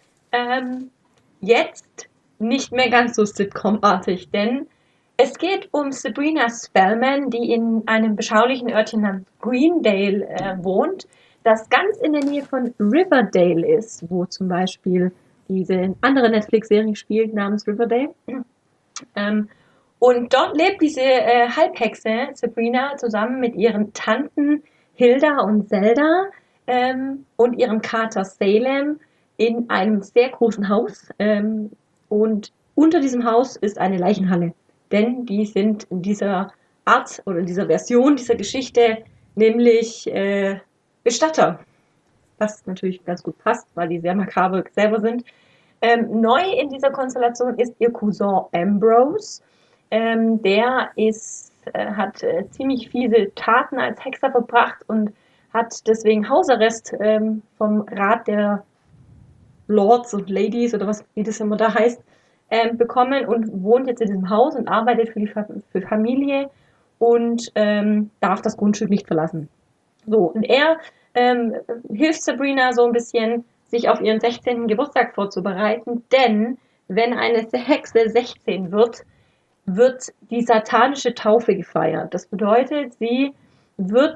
Jetzt nicht mehr ganz so Sitcom-artig, denn es geht um Sabrina Spellman, die in einem beschaulichen Örtchen namens Greendale wohnt, das ganz in der Nähe von Riverdale ist, wo zum Beispiel diese andere Netflix-Serie spielt namens Riverdale. Und dort lebt diese Halbhexe Sabrina zusammen mit ihren Tanten Hilda und Zelda und ihrem Kater Salem in einem sehr großen Haus. Und unter diesem Haus ist eine Leichenhalle. Denn die sind in dieser Art oder in dieser Version dieser Geschichte nämlich Bestatter. Was natürlich ganz gut passt, weil die sehr makaber selber sind. Neu in dieser Konstellation ist ihr Cousin Ambrose. Der hat ziemlich fiese Taten als Hexer verbracht und hat deswegen Hausarrest vom Rat der Lords und Ladies oder wie das immer da heißt, bekommen und wohnt jetzt in diesem Haus und arbeitet für die Familie und darf das Grundstück nicht verlassen. So, und er hilft Sabrina so ein bisschen, sich auf ihren 16. Geburtstag vorzubereiten, denn wenn eine Hexe 16 wird die satanische Taufe gefeiert. Das bedeutet, sie wird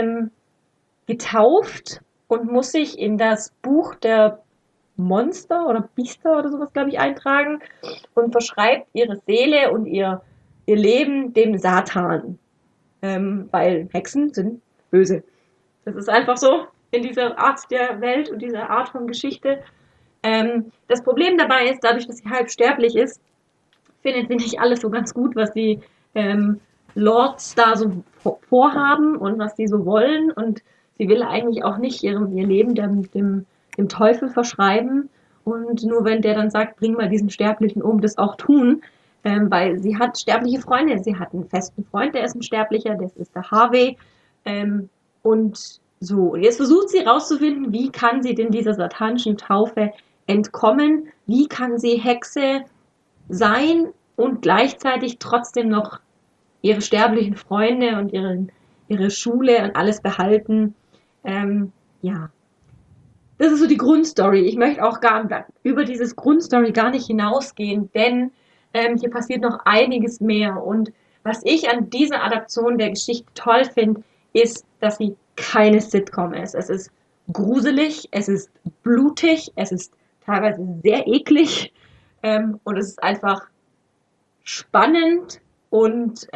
getauft und muss sich in das Buch der Monster oder Biester oder sowas, glaube ich, eintragen und verschreibt ihre Seele und ihr Leben dem Satan. Weil Hexen sind böse. Das ist einfach so in dieser Art der Welt und dieser Art von Geschichte. Das Problem dabei ist, dadurch, dass sie halb sterblich ist, findet sie nicht alles so ganz gut, was die Lords da so vorhaben und was die so wollen. Und sie will eigentlich auch nicht ihr Leben dem Teufel verschreiben. Und nur wenn der dann sagt, bring mal diesen Sterblichen um, das auch tun. Weil sie hat sterbliche Freunde. Sie hat einen festen Freund, der ist ein Sterblicher, das ist der Harvey. Und so, und jetzt versucht sie herauszufinden, wie kann sie denn dieser satanischen Taufe entkommen? Wie kann sie Hexe sein und gleichzeitig trotzdem noch ihre sterblichen Freunde und ihre Schule und alles behalten? Ja, das ist so die Grundstory. Ich möchte auch über dieses Grundstory gar nicht hinausgehen, denn hier passiert noch einiges mehr. Und was ich an dieser Adaption der Geschichte toll finde, ist, dass sie keine Sitcom ist. Es ist gruselig, es ist blutig, es ist teilweise sehr eklig und es ist einfach spannend und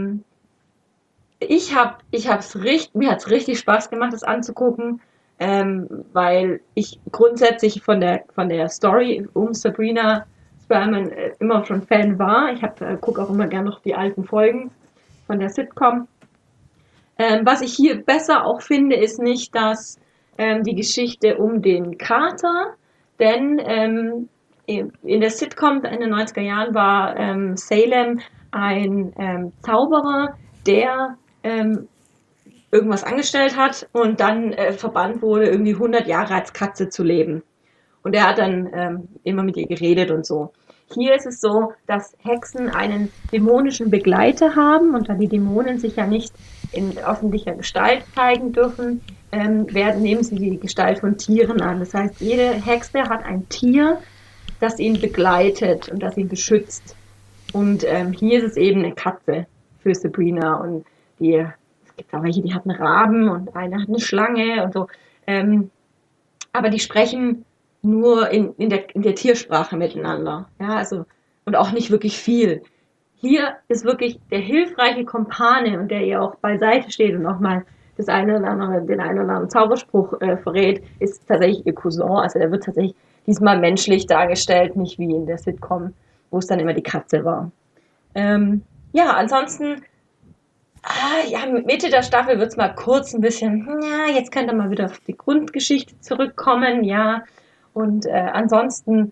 mir hat's richtig Spaß gemacht, das anzugucken, weil ich grundsätzlich von der Story um Sabrina Spellman immer schon Fan war. Ich gucke auch immer gerne noch die alten Folgen von der Sitcom. Was ich hier besser auch finde, ist nicht, dass die Geschichte um den Kater, denn in der Sitcom in den 90er Jahren war Salem ein Zauberer, der irgendwas angestellt hat und dann verbannt wurde, irgendwie 100 Jahre als Katze zu leben. Und er hat dann immer mit ihr geredet und so. Hier ist es so, dass Hexen einen dämonischen Begleiter haben und da die Dämonen sich ja nicht in öffentlicher Gestalt zeigen dürfen, nehmen sie die Gestalt von Tieren an. Das heißt, jede Hexe hat ein Tier, das ihn begleitet und das ihn beschützt. Und hier ist es eben eine Katze für Sabrina. Und es gibt auch welche, die hat einen Raben und eine hat eine Schlange und so. Aber die sprechen nur in der Tiersprache miteinander. Ja, also, und auch nicht wirklich viel. Hier ist wirklich der hilfreiche Kumpane und der ihr auch beiseite steht und auch mal den einen oder anderen Zauberspruch verrät, ist tatsächlich ihr Cousin. Also der wird tatsächlich diesmal menschlich dargestellt, nicht wie in der Sitcom, wo es dann immer die Katze war. Ansonsten, Mitte der Staffel wird es mal kurz ein bisschen, jetzt könnt ihr mal wieder auf die Grundgeschichte zurückkommen, ja. Und ansonsten,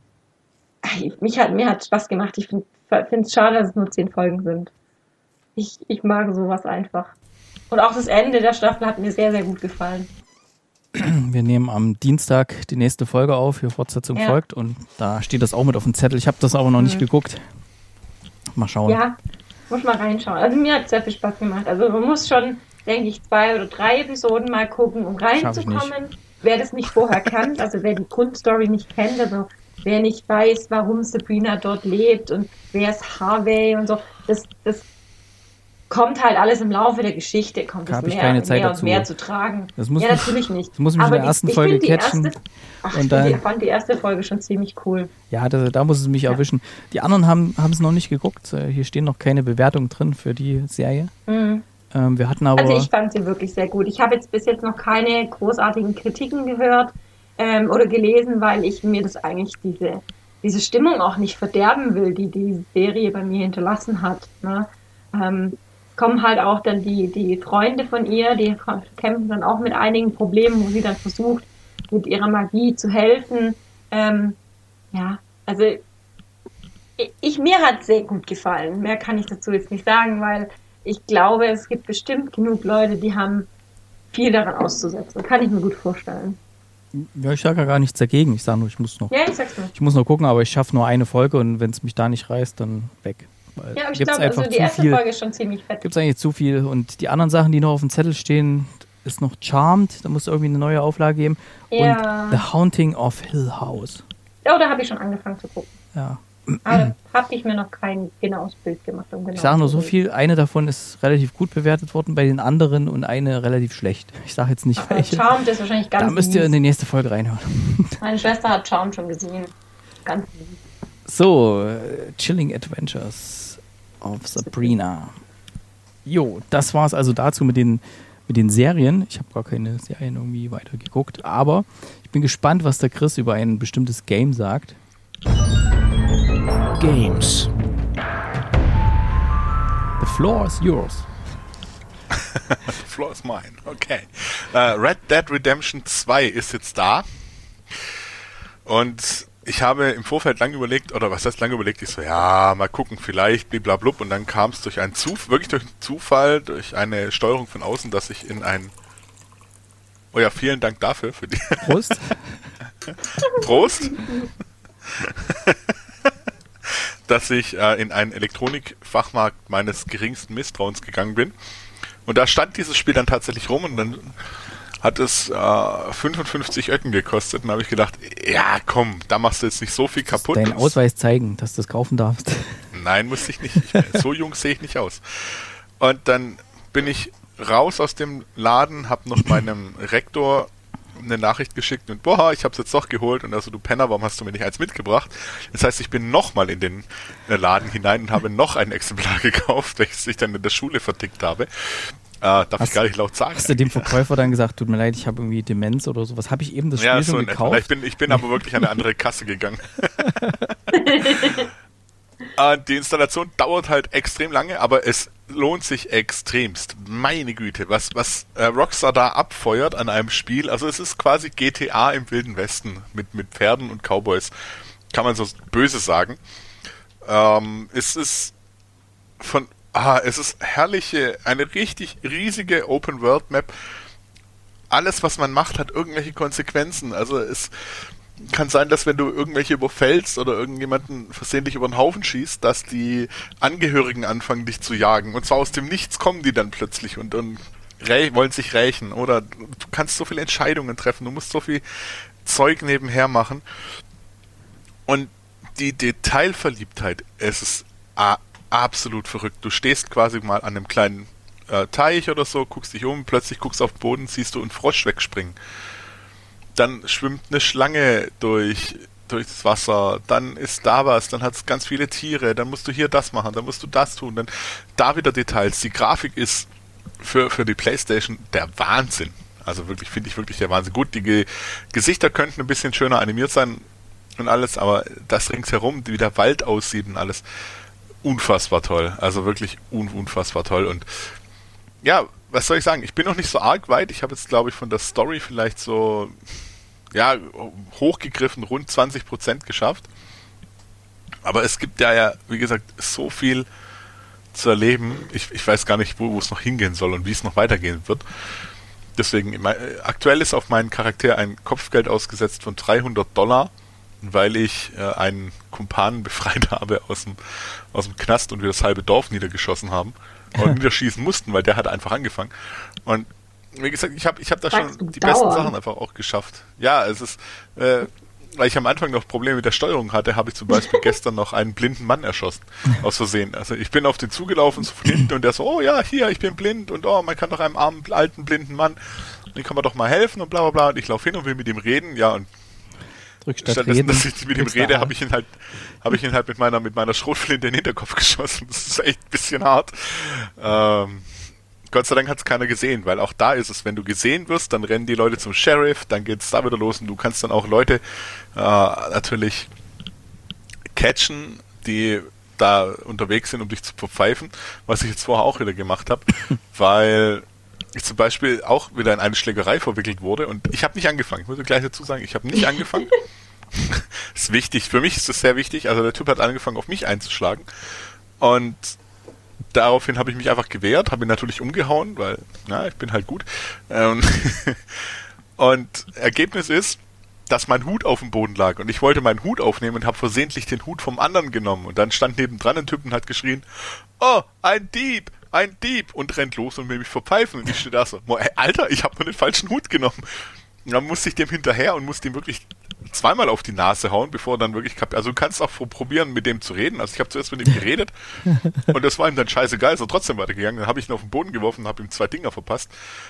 mir hat Spaß gemacht. Ich finde es schade, dass es nur 10 Folgen sind. Ich mag sowas einfach. Und auch das Ende der Staffel hat mir sehr, sehr gut gefallen. Wir nehmen am Dienstag die nächste Folge auf, hier Fortsetzung folgt und da steht das auch mit auf dem Zettel. Ich habe das aber noch nicht geguckt. Mal schauen. Ja, muss mal reinschauen. Also mir hat es sehr viel Spaß gemacht. Also man muss schon, denke ich, 2 oder 3 Episoden mal gucken, um reinzukommen. Wer das nicht vorher kennt, also wer die Grundstory nicht kennt, also wer nicht weiß, warum Sabrina dort lebt und wer ist Harvey und so, das kommt halt alles im Laufe der Geschichte, kommt es mehr und mehr zu tragen. Natürlich nicht. Das muss mich in der ersten Folge catchen. Ich fand die erste Folge schon ziemlich cool. Ja, da muss es mich erwischen. Die anderen haben es noch nicht geguckt. Hier stehen noch keine Bewertungen drin für die Serie. Wir hatten aber... Also ich fand sie wirklich sehr gut. Ich habe jetzt bis jetzt noch keine großartigen Kritiken gehört oder gelesen, weil ich mir das eigentlich diese Stimmung auch nicht verderben will, die die Serie bei mir hinterlassen hat. Ne? Kommen halt auch dann die Freunde von ihr, die kämpfen dann auch mit einigen Problemen, wo sie dann versucht, mit ihrer Magie zu helfen. Also mir hat es sehr gut gefallen. Mehr kann ich dazu jetzt nicht sagen, weil ich glaube, es gibt bestimmt genug Leute, die haben viel daran auszusetzen. Kann ich mir gut vorstellen. Ja, ich sage ja gar nichts dagegen. Ich sage nur, ich muss noch gucken, aber ich schaffe nur eine Folge und wenn es mich da nicht reißt, dann weg. Ja, aber ich glaube, also die erste Folge ist schon ziemlich fett. Gibt es eigentlich zu viel. Und die anderen Sachen, die noch auf dem Zettel stehen, ist noch Charmed. Da muss es irgendwie eine neue Auflage geben. Ja. Und The Haunting of Hill House. Ja, da habe ich schon angefangen zu gucken. Ja. Aber da habe ich mir noch kein genaues Bild gemacht. Ich sage nur so viel. Eine davon ist relativ gut bewertet worden bei den anderen und eine relativ schlecht. Ich sage jetzt nicht welche. Charmed ist wahrscheinlich ganz Da müsst ihr in die nächste Folge reinhören. Meine Schwester hat Charmed schon gesehen. Ganz lieb. So, Chilling Adventures of Sabrina. Jo, das war es also dazu mit den Serien. Ich habe gar keine Serien irgendwie weiter geguckt, aber ich bin gespannt, was der Chris über ein bestimmtes Game sagt. Games. The floor is yours. The floor is mine. Okay. Red Dead Redemption 2 ist jetzt da. Und ich habe im Vorfeld lang überlegt, oder was heißt lang überlegt? Ich so, ja, mal gucken, vielleicht, bliblablub. Und dann kam es durch einen Zufall, durch eine Steuerung von außen, dass ich in ein... Oh ja, vielen Dank dafür. Für die Prost. Prost. Dass ich in einen Elektronikfachmarkt meines geringsten Misstrauens gegangen bin. Und da stand dieses Spiel dann tatsächlich rum und dann hat es 55 Öcken gekostet. Und da habe ich gedacht, ja komm, da machst du jetzt nicht so viel kaputt. Deinen Ausweis zeigen, dass du es kaufen darfst. Nein, musste ich nicht. So jung sehe ich nicht aus. Und dann bin ich raus aus dem Laden, habe noch meinem Rektor eine Nachricht geschickt und boah, ich habe es jetzt doch geholt und also du Penner, warum hast du mir nicht eins mitgebracht? Das heißt, ich bin nochmal in den Laden hinein und habe noch ein Exemplar gekauft, welches ich dann in der Schule vertickt habe. Darf ich gar nicht laut sagen. Hast du dem Verkäufer dann gesagt, tut mir leid, ich habe irgendwie Demenz oder sowas? Habe ich eben das Spiel schon gekauft? Ich bin aber wirklich an eine andere Kasse gegangen. Die Installation dauert halt extrem lange, aber es lohnt sich extremst. Meine Güte, was Rockstar da abfeuert an einem Spiel, also es ist quasi GTA im Wilden Westen mit Pferden und Cowboys, kann man so böse sagen. Es ist herrliche, eine richtig riesige Open-World-Map. Alles, was man macht, hat irgendwelche Konsequenzen. Also kann sein, dass wenn du irgendwelche überfällst oder irgendjemanden versehentlich über den Haufen schießt, dass die Angehörigen anfangen, dich zu jagen. Und zwar aus dem Nichts kommen die dann plötzlich und wollen sich rächen. Oder du kannst so viele Entscheidungen treffen, du musst so viel Zeug nebenher machen. Und die Detailverliebtheit, es ist absolut verrückt. Du stehst quasi mal an einem kleinen Teich oder so, guckst dich um, plötzlich guckst auf den Boden, siehst du einen Frosch wegspringen. Dann schwimmt eine Schlange durch das Wasser, dann ist da was, dann hat es ganz viele Tiere, dann musst du hier das machen, dann musst du das tun, dann da wieder Details. Die Grafik ist für die PlayStation der Wahnsinn. Also wirklich, finde ich wirklich der Wahnsinn. Gut, die Gesichter könnten ein bisschen schöner animiert sein und alles, aber das ringsherum, wie der Wald aussieht und alles, unfassbar toll. Also wirklich unfassbar toll. Und ja, was soll ich sagen? Ich bin noch nicht so arg weit. Ich habe jetzt, glaube ich, von der Story vielleicht so, ja, hochgegriffen, rund 20% geschafft. Aber es gibt ja, wie gesagt, so viel zu erleben. Ich weiß gar nicht, wo es noch hingehen soll und wie es noch weitergehen wird. Deswegen, aktuell ist auf meinen Charakter ein Kopfgeld ausgesetzt von $300, weil ich einen Kumpanen befreit habe aus dem Knast und wir das halbe Dorf niedergeschossen haben. Und niederschießen mussten, weil der hat einfach angefangen. Und wie gesagt, ich hab da schon die besten Sachen einfach auch geschafft. Ja, es ist, weil ich am Anfang noch Probleme mit der Steuerung hatte, habe ich zum Beispiel gestern noch einen blinden Mann erschossen. Aus Versehen. Also ich bin auf den zugelaufen, so von hinten, und der so, oh ja, hier, ich bin blind und oh, man kann doch einem armen, alten, blinden Mann, den kann man doch mal helfen und bla bla bla. Und ich laufe hin und will mit ihm reden, ja, und stattdessen, dass ich mit ihm rede, habe ich ihn halt mit meiner Schrotflinte in den Hinterkopf geschossen. Das ist echt ein bisschen hart. Gott sei Dank hat es keiner gesehen, weil auch da ist es, wenn du gesehen wirst, dann rennen die Leute zum Sheriff, dann geht's da wieder los und du kannst dann auch Leute natürlich catchen, die da unterwegs sind, um dich zu verpfeifen, was ich jetzt vorher auch wieder gemacht habe, weil ich zum Beispiel auch wieder in eine Schlägerei verwickelt wurde und ich habe nicht angefangen. Ich muss gleich dazu sagen, ich habe nicht angefangen. Das ist wichtig. Für mich ist das sehr wichtig. Also der Typ hat angefangen, auf mich einzuschlagen und daraufhin habe ich mich einfach gewehrt, habe ihn natürlich umgehauen, weil, ich bin halt gut. Und Ergebnis ist, dass mein Hut auf dem Boden lag und ich wollte meinen Hut aufnehmen und habe versehentlich den Hut vom anderen genommen und dann stand nebendran ein Typ und hat geschrien, oh, ein Dieb und rennt los und will mich verpfeifen und ich stehe da so, Alter, ich habe nur den falschen Hut genommen. Und dann musste ich dem hinterher und musste ihm wirklich zweimal auf die Nase hauen, bevor er dann wirklich also du kannst auch probieren, mit dem zu reden. Also ich habe zuerst mit ihm geredet und das war ihm dann scheißegal, ist er trotzdem weitergegangen. Dann habe ich ihn auf den Boden geworfen und habe ihm 2 Dinger verpasst.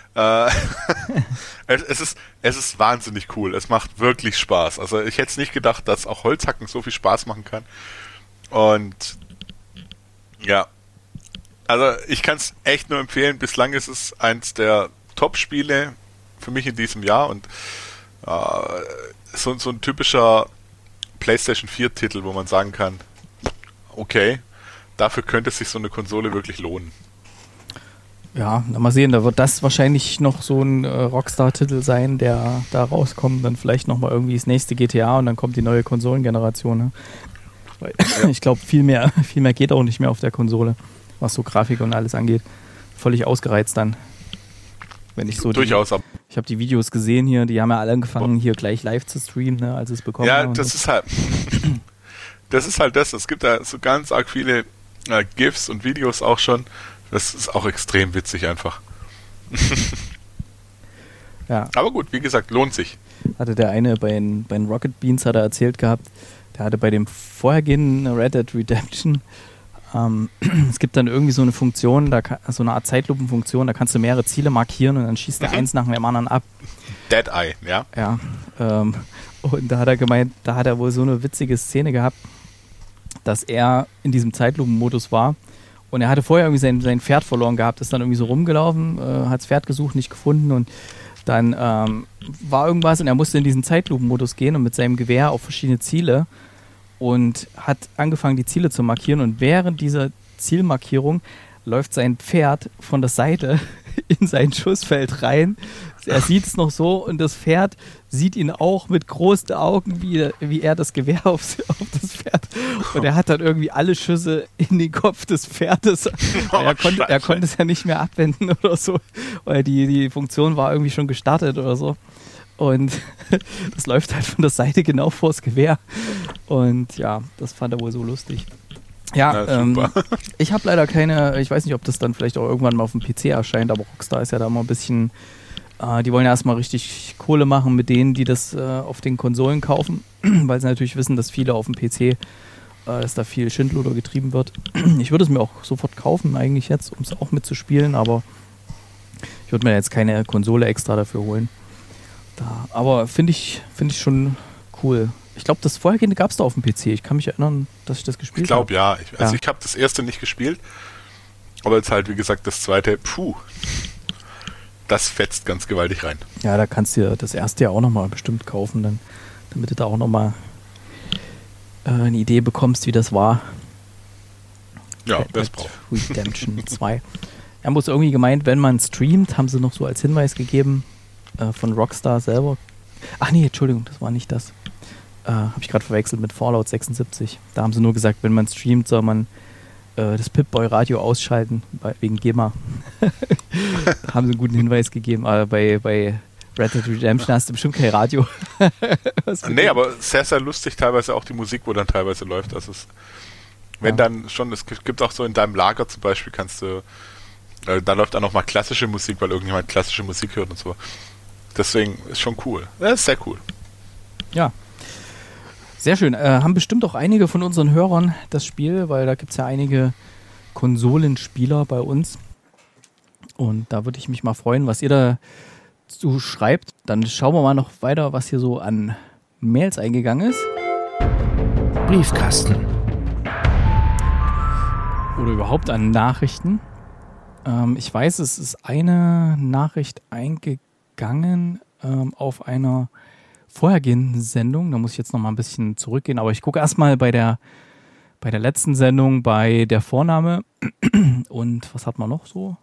Es ist wahnsinnig cool. Es macht wirklich Spaß. Also ich hätte es nicht gedacht, dass auch Holzhacken so viel Spaß machen kann. Und ja, also ich kann es echt nur empfehlen. Bislang ist es eins der Top-Spiele für mich in diesem Jahr und so ein typischer PlayStation 4-Titel, wo man sagen kann, okay, dafür könnte sich so eine Konsole wirklich lohnen. Ja, mal sehen, da wird das wahrscheinlich noch so ein Rockstar-Titel sein, der da rauskommt, dann vielleicht nochmal irgendwie das nächste GTA und dann kommt die neue Konsolengeneration. Ne? Weil ich glaube, viel mehr geht auch nicht mehr auf der Konsole, was so Grafik und alles angeht. Völlig ausgereizt dann. Wenn ich so durchaus. Ich habe die Videos gesehen hier, die haben ja alle angefangen, hier gleich live zu streamen, ne, als es bekommen haben. Ja, das ist halt das. Es gibt da so ganz arg viele GIFs und Videos auch schon. Das ist auch extrem witzig einfach. Ja. Aber gut, wie gesagt, lohnt sich. Hatte der eine bei den Rocket Beans hat er erzählt gehabt, der hatte bei dem vorhergehenden Red Dead Redemption es gibt dann irgendwie so eine Funktion, so eine Art Zeitlupenfunktion, da kannst du mehrere Ziele markieren und dann schießt der eins nach dem anderen ab. Dead Eye, ja. Ja. Und da hat er gemeint, da hat er wohl so eine witzige Szene gehabt, dass er in diesem Zeitlupenmodus war und er hatte vorher irgendwie sein Pferd verloren gehabt, ist dann irgendwie so rumgelaufen, hat das Pferd gesucht, nicht gefunden und dann war irgendwas und er musste in diesen Zeitlupenmodus gehen und mit seinem Gewehr auf verschiedene Ziele und hat angefangen, die Ziele zu markieren und während dieser Zielmarkierung läuft sein Pferd von der Seite in sein Schussfeld rein. Er sieht es noch so und das Pferd sieht ihn auch mit großen Augen, wie er das Gewehr auf das Pferd. Und er hat dann irgendwie alle Schüsse in den Kopf des Pferdes. Er konnte es ja nicht mehr abwenden oder so, weil die Funktion war irgendwie schon gestartet oder so. und das läuft halt von der Seite genau vors Gewehr. Und ja, das fand er wohl so lustig. Ja, ich habe leider keine, ich weiß nicht, ob das dann vielleicht auch irgendwann mal auf dem PC erscheint, aber Rockstar ist ja da mal ein bisschen, die wollen ja erstmal richtig Kohle machen mit denen, die das auf den Konsolen kaufen, weil sie natürlich wissen, dass viele auf dem PC, dass da viel Schindluder getrieben wird. Ich würde es mir auch sofort kaufen eigentlich jetzt, um es auch mitzuspielen, aber ich würde mir jetzt keine Konsole extra dafür holen. Aber finde ich schon cool. Ich glaube, das Vorhergehende gab es da auf dem PC. Ich kann mich erinnern, dass ich das gespielt habe. Ich glaube, ja. Ich habe das erste nicht gespielt. Aber jetzt halt, wie gesagt, das zweite, das fetzt ganz gewaltig rein. Ja, da kannst du dir das erste ja auch nochmal bestimmt kaufen, damit du da auch nochmal eine Idee bekommst, wie das war. Ja, wer es braucht. Redemption 2. Ja, muss irgendwie gemeint, wenn man streamt, haben sie noch so als Hinweis gegeben von Rockstar selber. Ach nee, Entschuldigung, das war nicht das. Habe ich gerade verwechselt mit Fallout 76. Da haben sie nur gesagt, wenn man streamt, soll man das Pip-Boy-Radio ausschalten, wegen GEMA. Da haben sie einen guten Hinweis gegeben. Aber bei Red Dead Redemption hast du bestimmt kein Radio. Nee, aber sehr, sehr lustig teilweise auch die Musik, wo dann teilweise läuft. Also dann schon, es gibt auch so in deinem Lager zum Beispiel, kannst du, da läuft auch noch mal klassische Musik, weil irgendjemand klassische Musik hört und so. Deswegen ist schon cool. Das ist sehr cool. Ja. Sehr schön. Haben bestimmt auch einige von unseren Hörern das Spiel, weil da gibt es ja einige Konsolenspieler bei uns. Und da würde ich mich mal freuen, was ihr dazu schreibt. Dann schauen wir mal noch weiter, was hier so an Mails eingegangen ist. Briefkasten. Oder überhaupt an Nachrichten. Ich weiß, es ist eine Nachricht eingegangen auf einer vorhergehenden Sendung, da muss ich jetzt noch mal ein bisschen zurückgehen, aber ich gucke erstmal bei der letzten Sendung bei der Vorname und was hat man noch so?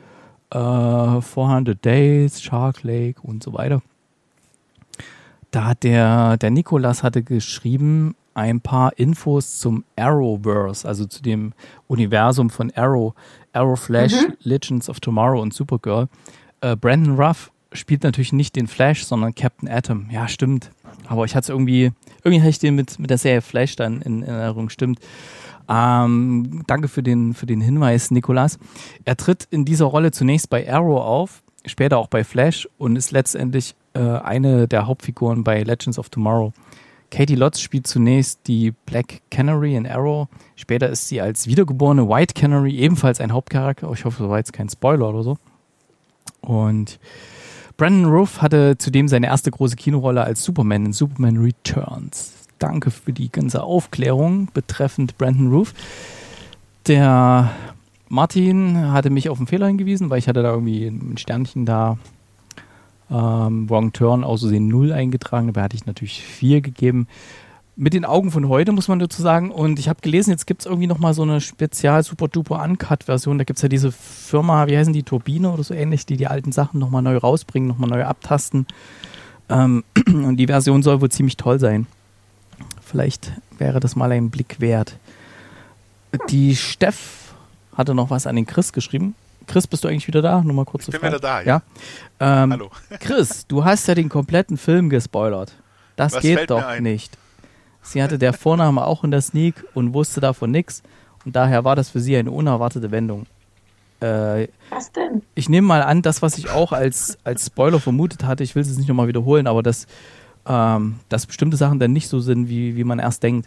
400 Days, Shark Lake und so weiter. Da hat der Nikolas hatte geschrieben ein paar Infos zum Arrowverse, also zu dem Universum von Arrow Flash, Legends of Tomorrow und Supergirl. Brandon Ruff spielt natürlich nicht den Flash, sondern Captain Atom. Ja, stimmt. Aber ich hatte es irgendwie hatte ich den mit der Serie Flash dann in Erinnerung, stimmt. Danke für den Hinweis, Nikolas. Er tritt in dieser Rolle zunächst bei Arrow auf, später auch bei Flash und ist letztendlich eine der Hauptfiguren bei Legends of Tomorrow. Katie Lotz spielt zunächst die Black Canary in Arrow. Später ist sie als wiedergeborene White Canary ebenfalls ein Hauptcharakter. Ich hoffe, das war jetzt kein Spoiler oder so. Und Brandon Ruff hatte zudem seine erste große Kinorolle als Superman in Superman Returns. Danke für die ganze Aufklärung betreffend Brandon Ruff. Der Martin hatte mich auf einen Fehler hingewiesen, weil ich hatte da irgendwie ein Sternchen da Wrong Turn auszusehen 0 eingetragen. Dabei hatte ich natürlich 4 gegeben. Mit den Augen von heute, muss man dazu sagen. Und ich habe gelesen, jetzt gibt es irgendwie nochmal so eine Spezial-Super-Duper-Uncut-Version. Da gibt es ja diese Firma, wie heißen die, Turbine oder so ähnlich, die alten Sachen nochmal neu rausbringen, nochmal neu abtasten. Und die Version soll wohl ziemlich toll sein. Vielleicht wäre das mal ein Blick wert. Die Steff hatte noch was an den Chris geschrieben. Chris, bist du eigentlich wieder da? Nur mal kurz Ich bin wieder da, ja. Hallo. Chris, du hast ja den kompletten Film gespoilert. Das geht doch nicht. Sie hatte der Vorname auch in der Sneak und wusste davon nichts. Und daher war das für sie eine unerwartete Wendung. Was denn? Ich nehme mal an, das, was ich auch als Spoiler vermutet hatte, ich will es jetzt nicht nochmal wiederholen, aber dass bestimmte Sachen dann nicht so sind, wie man erst denkt.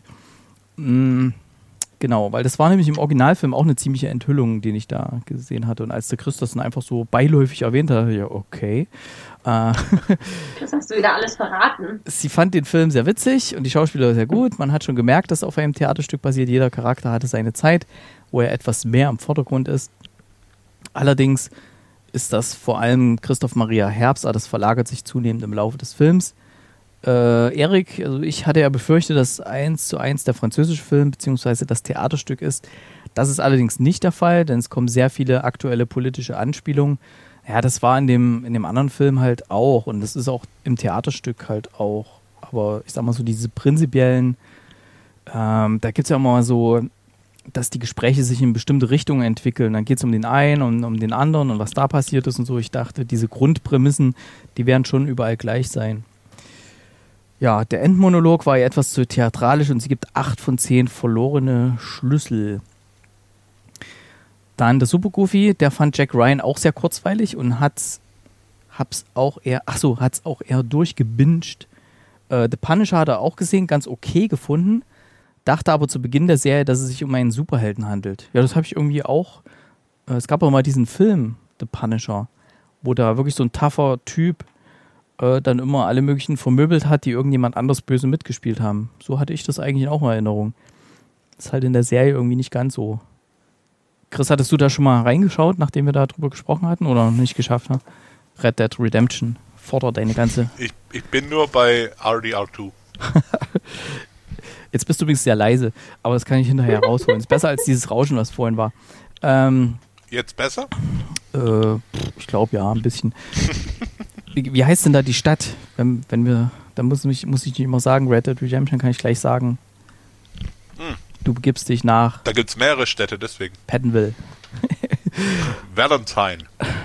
Genau, weil das war nämlich im Originalfilm auch eine ziemliche Enthüllung, den ich da gesehen hatte. Und als der Chris das dann einfach so beiläufig erwähnt hat, ja, okay. Das hast du wieder alles verraten. Sie fand den Film sehr witzig und die Schauspieler sehr gut. Man hat schon gemerkt, dass auf einem Theaterstück basiert. Jeder Charakter hatte seine Zeit, wo er etwas mehr im Vordergrund ist. Allerdings ist das vor allem Christoph Maria Herbst, aber das verlagert sich zunehmend im Laufe des Films. Erik, also ich hatte ja befürchtet, dass 1:1 der französische Film bzw. das Theaterstück ist. Das ist allerdings nicht der Fall, denn es kommen sehr viele aktuelle politische Anspielungen. Ja, das war in dem anderen Film halt auch und das ist auch im Theaterstück halt auch. Aber ich sag mal so diese prinzipiellen, da gibt es ja immer mal so dass die Gespräche sich in bestimmte Richtungen entwickeln. Dann geht es um den einen und um den anderen und was da passiert ist und so. Ich dachte, diese Grundprämissen, die werden schon überall gleich sein. Ja, der Endmonolog war ja etwas zu theatralisch und sie gibt 8 von 10 verlorene Schlüssel. Dann der Super Goofy, der fand Jack Ryan auch sehr kurzweilig und hat's auch eher durchgebinged. The Punisher hat er auch gesehen, ganz okay gefunden. Dachte aber zu Beginn der Serie, dass es sich um einen Superhelden handelt. Ja, das habe ich irgendwie auch. Es gab auch mal diesen Film, The Punisher, wo da wirklich so ein tougher Typ dann immer alle möglichen vermöbelt hat, die irgendjemand anders böse mitgespielt haben. So hatte ich das eigentlich auch in Erinnerung. Das ist halt in der Serie irgendwie nicht ganz so. Chris, hattest du da schon mal reingeschaut, nachdem wir darüber gesprochen hatten oder nicht geschafft haben? Red Dead Redemption fordert deine ganze... Ich bin nur bei RDR2. Jetzt bist du übrigens sehr leise, aber das kann ich hinterher rausholen. Ist besser als dieses Rauschen, was vorhin war. Jetzt besser? Ich glaube ja, ein bisschen. Wie heißt denn da die Stadt? Wenn wir, dann muss ich nicht immer sagen, Red Dead Redemption kann ich gleich sagen. Du begibst dich nach... Da gibt es mehrere Städte, deswegen. Pattonville. Valentine.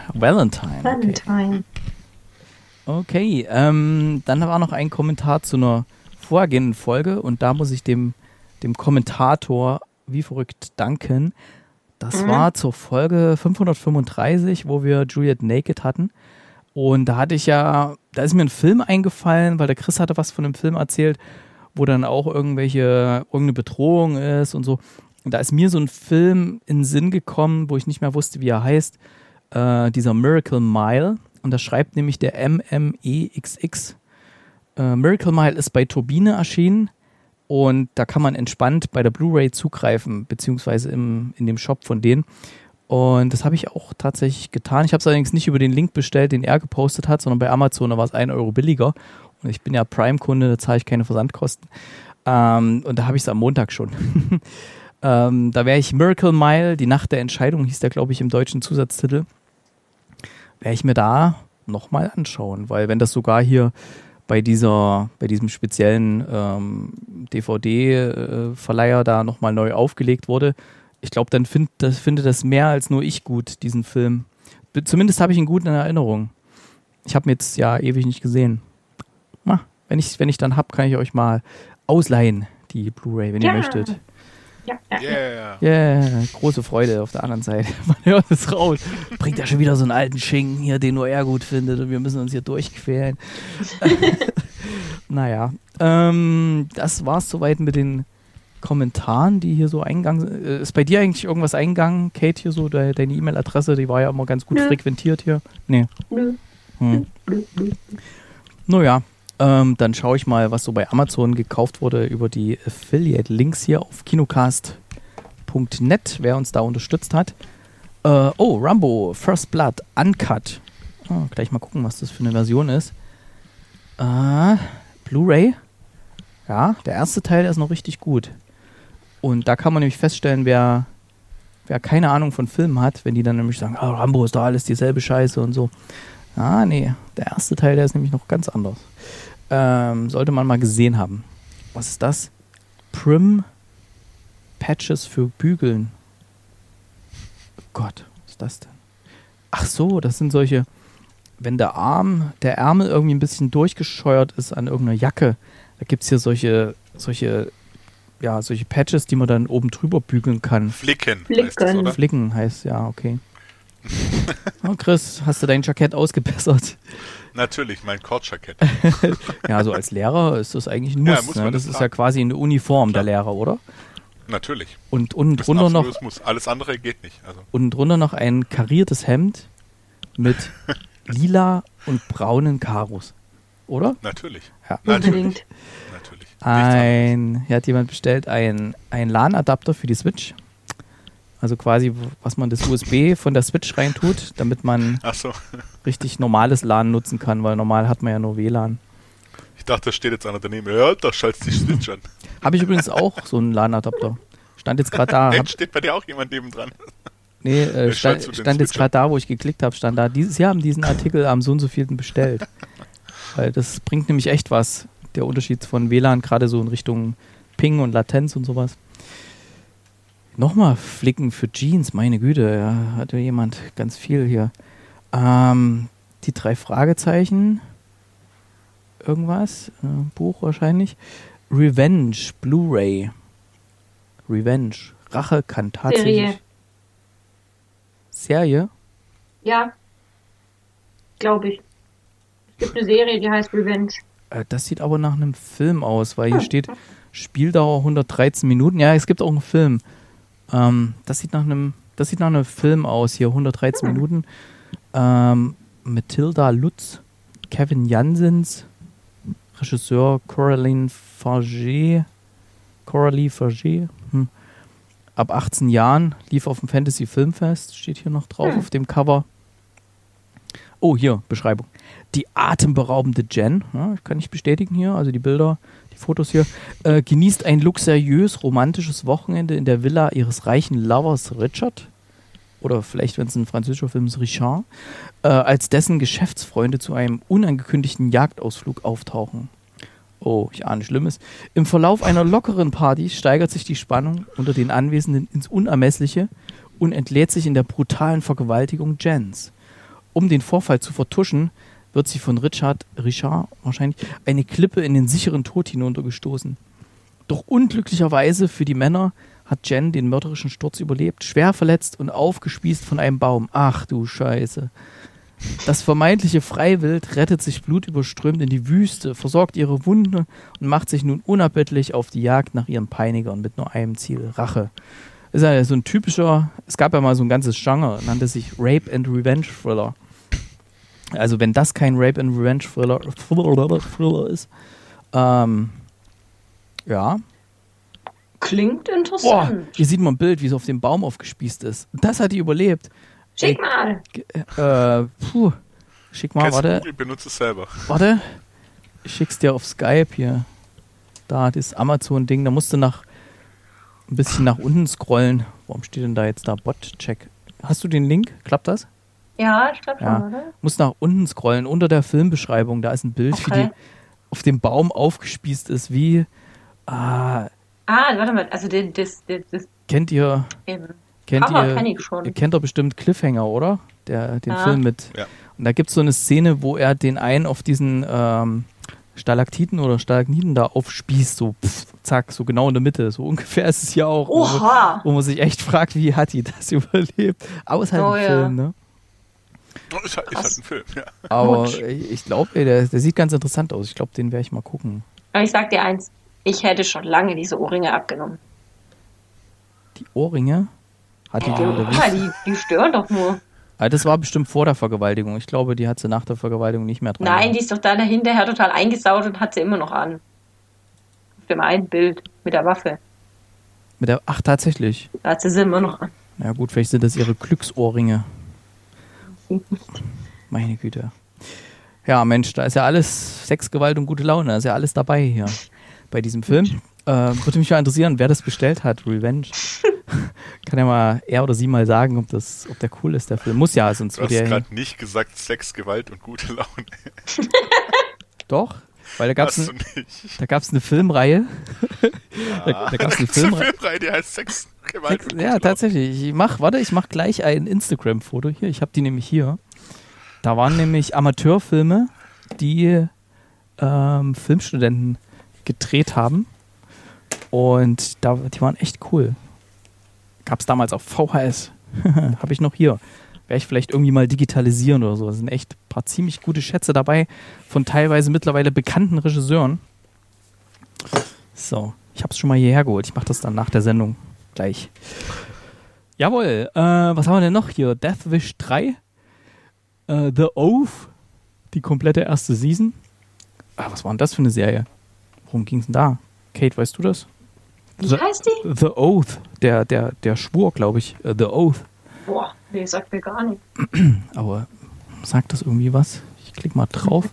Okay, dann war noch ein Kommentar zu einer vorhergehenden Folge und da muss ich dem Kommentator wie verrückt danken. Das war zur Folge 535, wo wir Juliet Naked hatten. Und da ist mir ein Film eingefallen, weil der Chris hatte was von einem Film erzählt, wo dann auch irgendeine Bedrohung ist und so. Und da ist mir so ein Film in den Sinn gekommen, wo ich nicht mehr wusste, wie er heißt. Dieser Miracle Mile. Und da schreibt nämlich der MMEXX. Miracle Mile ist bei Turbine erschienen und da kann man entspannt bei der Blu-ray zugreifen, beziehungsweise in dem Shop von denen. Und das habe ich auch tatsächlich getan. Ich habe es allerdings nicht über den Link bestellt, den er gepostet hat, sondern bei Amazon, da war es 1 Euro billiger. Und ich bin ja Prime-Kunde, da zahle ich keine Versandkosten. Und da habe ich es am Montag schon. Da wäre ich Miracle Mile, die Nacht der Entscheidung, hieß der, glaube ich, im deutschen Zusatztitel. Werde ich mir da nochmal anschauen, weil wenn das sogar hier bei diesem speziellen DVD-Verleiher da nochmal neu aufgelegt wurde, ich glaube, dann findet das mehr als nur ich gut, diesen Film. Zumindest habe ich ihn gut in Erinnerung. Ich habe ihn jetzt ja ewig nicht gesehen. Wenn ich dann habe, kann ich euch mal ausleihen, die Blu-ray, wenn ihr möchtet. Yeah. Große Freude auf der anderen Seite. Man hört es raus. Bringt ja schon wieder so einen alten Schinken hier, den nur er gut findet und wir müssen uns hier durchquälen. Naja, das war's soweit mit den Kommentaren, die hier so eingegangen sind. Ist bei dir eigentlich irgendwas eingegangen, Kate, hier so, deine E-Mail-Adresse, die war ja immer ganz gut frequentiert hier? Nee. Naja. Dann schaue ich mal, was so bei Amazon gekauft wurde über die Affiliate-Links hier auf kinocast.net, wer uns da unterstützt hat. Rambo, First Blood, Uncut. Gleich mal gucken, was das für eine Version ist. Blu-ray. Ja, der erste Teil, der ist noch richtig gut. Und da kann man nämlich feststellen, wer keine Ahnung von Filmen hat, wenn die dann nämlich sagen, Rambo ist doch alles dieselbe Scheiße und so. Nee, der erste Teil, der ist nämlich noch ganz anders. Sollte man mal gesehen haben. Was ist das? Prim Patches für Bügeln. Oh Gott, was ist das denn? Ach so, das sind solche, wenn der Ärmel irgendwie ein bisschen durchgescheuert ist an irgendeiner Jacke, da gibt es hier solche Patches, die man dann oben drüber bügeln kann. Flicken. Heißt das, oder? Flicken heißt, ja, okay. Oh, Chris, hast du dein Jackett ausgebessert? Natürlich, mein Kordjackett. Ja, so als Lehrer ist das eigentlich ein Muss. Ne? Das ist ja quasi eine Uniform der Lehrer, oder? Natürlich. Und unten drunter noch. Alles andere geht nicht. Also. Unten drunter noch ein kariertes Hemd mit lila und braunen Karos. Oder? Natürlich. Ja. Natürlich. Hier hat jemand bestellt ein LAN-Adapter für die Switch. Also quasi, was man das USB von der Switch reintut, damit man richtig normales LAN nutzen kann, weil normal hat man ja nur WLAN. Ich dachte, da steht jetzt einer daneben. Ja, da schaltet die Switch an. Habe ich übrigens auch so einen LAN-Adapter. Stand jetzt gerade da. Steht bei dir auch jemand nebendran? Nee, stand jetzt gerade da, wo ich geklickt habe, stand da. Sie haben diesen Artikel am so und so vielten bestellt. Weil das bringt nämlich echt was. Der Unterschied von WLAN, gerade so in Richtung Ping und Latenz und sowas. Nochmal Flicken für Jeans, meine Güte, ja, hatte jemand ganz viel hier. Die 3 Fragezeichen, irgendwas, Buch wahrscheinlich. Revenge, Blu-ray. Revenge, Rache kann tatsächlich... Serie? Ja, glaube ich. Es gibt eine Serie, die heißt Revenge. Das sieht aber nach einem Film aus, weil hier steht Spieldauer 113 Minuten. Ja, es gibt auch einen Film. Das sieht nach einem Film aus hier, 113 Minuten. Mathilda Lutz, Kevin Jansens, Regisseur Coralie Farge. Ab 18 Jahren, lief auf dem Fantasy Filmfest, steht hier noch drauf auf dem Cover. Oh, hier, Beschreibung. Die atemberaubende Jen, ja, kann ich bestätigen hier, also die Bilder, die Fotos hier, genießt ein luxuriös romantisches Wochenende in der Villa ihres reichen Lovers Richard, oder vielleicht, wenn es ein französischer Film ist, Richard, als dessen Geschäftsfreunde zu einem unangekündigten Jagdausflug auftauchen. Oh, ich ahne Schlimmes. Im Verlauf einer lockeren Party steigert sich die Spannung unter den Anwesenden ins Unermessliche und entlädt sich in der brutalen Vergewaltigung Jens. Um den Vorfall zu vertuschen, wird sie von Richard wahrscheinlich, eine Klippe in den sicheren Tod hinuntergestoßen. Doch unglücklicherweise für die Männer hat Jen den mörderischen Sturz überlebt, schwer verletzt und aufgespießt von einem Baum. Ach du Scheiße. Das vermeintliche Freiwild rettet sich blutüberströmt in die Wüste, versorgt ihre Wunde und macht sich nun unerbittlich auf die Jagd nach ihren Peinigern mit nur einem Ziel, Rache. Ist ja so ein typischer, es gab ja mal so ein ganzes Genre, nannte sich Rape and Revenge Thriller. Also wenn das kein Rape and Revenge Thriller ist, ja. Klingt Boah, interessant. hier sieht man ein Bild, wie es auf dem Baum aufgespießt ist. Das hat die überlebt. Schick mal. Schick mal, warte. Google, benutze es selber. Warte. Ich schick's dir auf Skype hier. Da, das Amazon-Ding, da musst du ein bisschen nach unten scrollen. Warum steht denn da jetzt da Bot-Check? Hast du den Link? Klappt das? Ja, ich glaube schon, Ja. oder? Musst nach unten scrollen. Unter der Filmbeschreibung, da ist ein Bild, wie die auf dem Baum aufgespießt ist, Warte mal, also das kennt ihr Cover kenn ich schon. ihr kennt doch bestimmt Cliffhanger, oder? Den Film mit. Ja. Und da gibt es so eine Szene, wo er den einen auf diesen Stalaktiten oder Stalagniten da aufspießt, so zack, so genau in der Mitte. So ungefähr ist es ja auch. Oha! Wo man sich echt fragt, wie hat die das überlebt? Aber es ist halt ein Film, ne? Ist halt ein Film, ja. Aber ich glaube, der sieht ganz interessant aus. Ich glaube, den werde ich mal gucken. Aber ich sag dir eins, ich hätte schon lange diese Ohrringe abgenommen. Die Ohrringe? Hat die oder wie? Ja, die stören doch nur. Ah, das war bestimmt vor der Vergewaltigung. Ich glaube, die hat sie nach der Vergewaltigung nicht mehr dran. Nein, die ist doch da hinterher total eingesaut und hat sie immer noch an. Auf dem einen Bild mit der Waffe. Ach, tatsächlich. Da hat sie immer noch an. Ja gut, vielleicht sind das ihre Glücksohrringe. Meine Güte. Ja, Mensch, da ist ja alles Sex, Gewalt und gute Laune. Da ist ja alles dabei hier bei diesem Film. Würde mich mal interessieren, wer das bestellt hat, Revenge. Kann ja mal er oder sie mal sagen, ob der cool ist, der Film. Muss ja, sonst Du hast wird gerade nicht gesagt Sex, Gewalt und gute Laune. Doch, weil da gab's Hast du nicht. da gab's eine Filmreihe. Ja. Da gab's eine Das ist eine Filmreihe. Filmreihe, die heißt Sex, Gewalt und gute Ja, Laune. tatsächlich. Ich mach gleich ein Instagram-Foto hier. Ich habe die nämlich hier. Da waren nämlich Amateurfilme, die Filmstudenten gedreht haben. Und die waren echt cool. Gab es damals auf VHS. Habe ich noch hier. Werde ich vielleicht irgendwie mal digitalisieren oder so. Da sind echt ein paar ziemlich gute Schätze dabei von teilweise mittlerweile bekannten Regisseuren. So, ich habe es schon mal hierher geholt. Ich mache das dann nach der Sendung gleich. Jawohl, was haben wir denn noch hier? Death Wish 3, The Oath, die komplette erste Season. Was war denn das für eine Serie? Worum ging es denn da? Kate, weißt du das? Wie heißt die? The Oath, der Schwur, glaube ich. The Oath. Boah, nee, sagt mir gar nicht. Aber sagt das irgendwie was? Ich klicke mal drauf.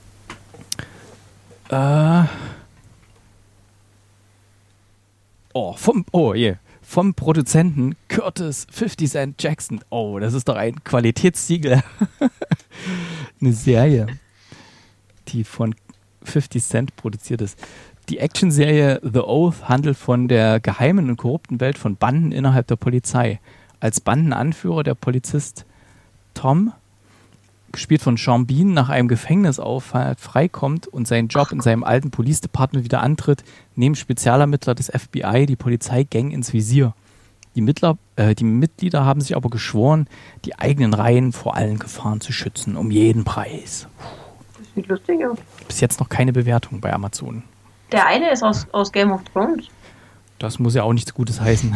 Vom Produzenten Curtis 50 Cent Jackson. Oh, das ist doch ein Qualitätssiegel. Eine Serie, die von 50 Cent produziert ist. Die Actionserie The Oath handelt von der geheimen und korrupten Welt von Banden innerhalb der Polizei. Als Bandenanführer der Polizist Tom, gespielt von Sean Bean, nach einem Gefängnisaufenthalt freikommt und seinen Job in seinem alten Police Department wieder antritt, nehmen Spezialermittler des FBI die Polizeigang ins Visier. Die Mitglieder haben sich aber geschworen, die eigenen Reihen vor allen Gefahren zu schützen, um jeden Preis. Das sieht lustig aus. Bis jetzt noch keine Bewertung bei Amazon. Der eine ist aus Game of Thrones. Das muss ja auch nichts Gutes heißen.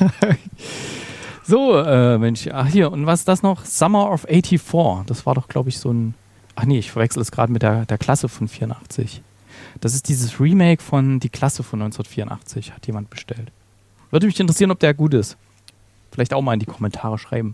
So, Mensch, ach hier, und was ist das noch? Summer of 84. Das war doch, glaube ich, so ein... Ach nee, ich verwechsel es gerade mit der Klasse von 84. Das ist dieses Remake von Die Klasse von 1984, hat jemand bestellt. Würde mich interessieren, ob der gut ist. Vielleicht auch mal in die Kommentare schreiben.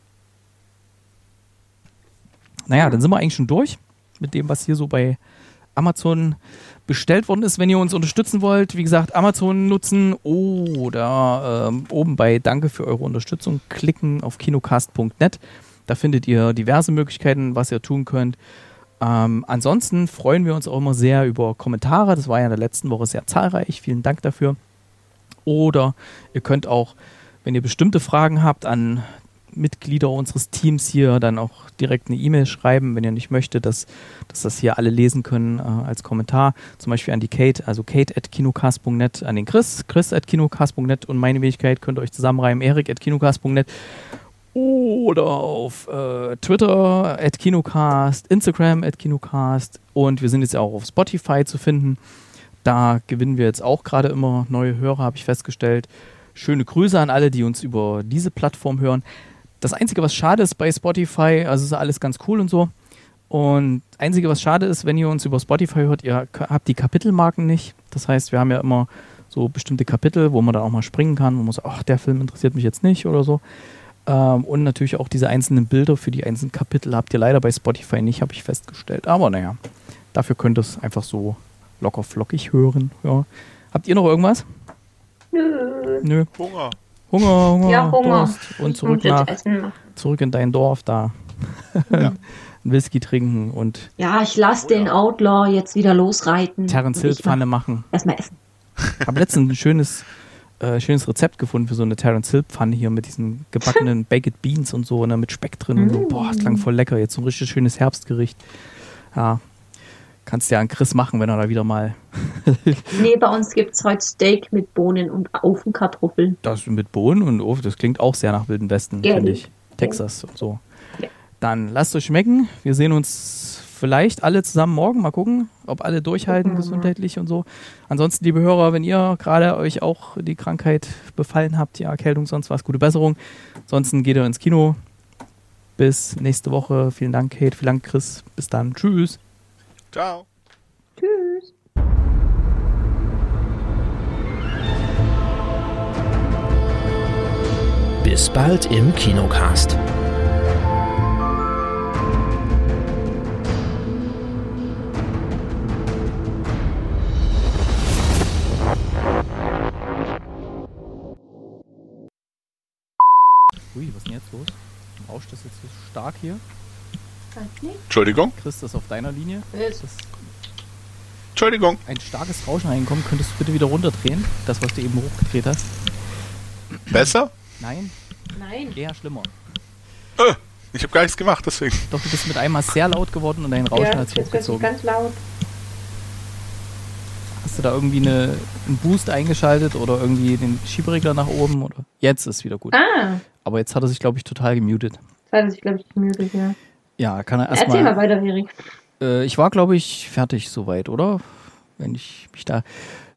Naja, dann sind wir eigentlich schon durch mit dem, was hier so bei Amazon bestellt worden ist. Wenn ihr uns unterstützen wollt, wie gesagt, Amazon nutzen oder oben bei Danke für eure Unterstützung klicken auf kinocast.net. Da findet ihr diverse Möglichkeiten, was ihr tun könnt. Ansonsten freuen wir uns auch immer sehr über Kommentare. Das war ja in der letzten Woche sehr zahlreich. Vielen Dank dafür. Oder ihr könnt auch, wenn ihr bestimmte Fragen habt an Mitglieder unseres Teams hier, dann auch direkt eine E-Mail schreiben, wenn ihr nicht möchtet, dass das hier alle lesen können als Kommentar. Zum Beispiel an die Kate, also kate@kinocast.net, an den chris@kinocast.net und meine Wenigkeit könnt ihr euch zusammenreimen, erik@kinocast.net oder auf Twitter @kinocast, Instagram @kinocast und wir sind jetzt auch auf Spotify zu finden. Da gewinnen wir jetzt auch gerade immer neue Hörer, habe ich festgestellt. Schöne Grüße an alle, die uns über diese Plattform hören. Das Einzige, was schade ist bei Spotify, also ist alles ganz cool und so. Und das Einzige, was schade ist, wenn ihr uns über Spotify hört, ihr habt die Kapitelmarken nicht. Das heißt, wir haben ja immer so bestimmte Kapitel, wo man dann auch mal springen kann, wo man sagt, ach, der Film interessiert mich jetzt nicht oder so. Und natürlich auch diese einzelnen Bilder für die einzelnen Kapitel habt ihr leider bei Spotify nicht, habe ich festgestellt. Aber naja, dafür könnt ihr es einfach so locker flockig hören. Ja. Habt ihr noch irgendwas? Nö. Hunger. Ja, Hunger. Durst. Und zurück in dein Dorf da. Ja. Whisky trinken und ja, ich lasse den Outlaw jetzt wieder losreiten. Terence Hill Pfanne machen. Erstmal essen. Ich habe letztens ein schönes Rezept gefunden für so eine Terence Hill Pfanne hier mit diesen gebackenen Baked Beans und so, ne, mit Speck drin und so. Boah, das klang voll lecker. Jetzt so ein richtig schönes Herbstgericht. Ja. Kannst ja an Chris machen, wenn er da wieder mal... Nee, bei uns gibt es heute Steak mit Bohnen und Ofenkartoffeln. Das mit Bohnen und Ofen, das klingt auch sehr nach Wilden Westen, finde ich. Texas und so. Ja. Dann lasst euch schmecken. Wir sehen uns vielleicht alle zusammen morgen. Mal gucken, ob alle durchhalten, gesundheitlich und so. Ansonsten, liebe Hörer, wenn ihr gerade euch auch die Krankheit befallen habt, die Erkältung, sonst was, gute Besserung. Ansonsten geht ihr ins Kino. Bis nächste Woche. Vielen Dank, Kate. Vielen Dank, Chris. Bis dann. Tschüss. Ciao. Tschüss. Bis bald im Kinocast. Ui, was ist denn jetzt los? Rauscht das jetzt so stark hier? Entschuldigung. Chris, das auf deiner Linie? Entschuldigung. Ein starkes Rauschen reinkommt. Könntest du bitte wieder runterdrehen? Das, was du eben hochgedreht hast. Besser? Nein. Eher schlimmer. Ich habe gar nichts gemacht, deswegen. Doch, du bist mit einmal sehr laut geworden und dein Rauschen hat sich hochgezogen. Ganz laut. Hast du da irgendwie einen Boost eingeschaltet oder irgendwie den Schieberegler nach oben? Oder? Jetzt ist wieder gut. Aber jetzt hat er sich, glaube ich, total gemutet. Ja. Ja, kann er erstmal. Erzähl mal weiter, Erik. Ich war, glaube ich, fertig soweit, oder? Wenn ich mich da.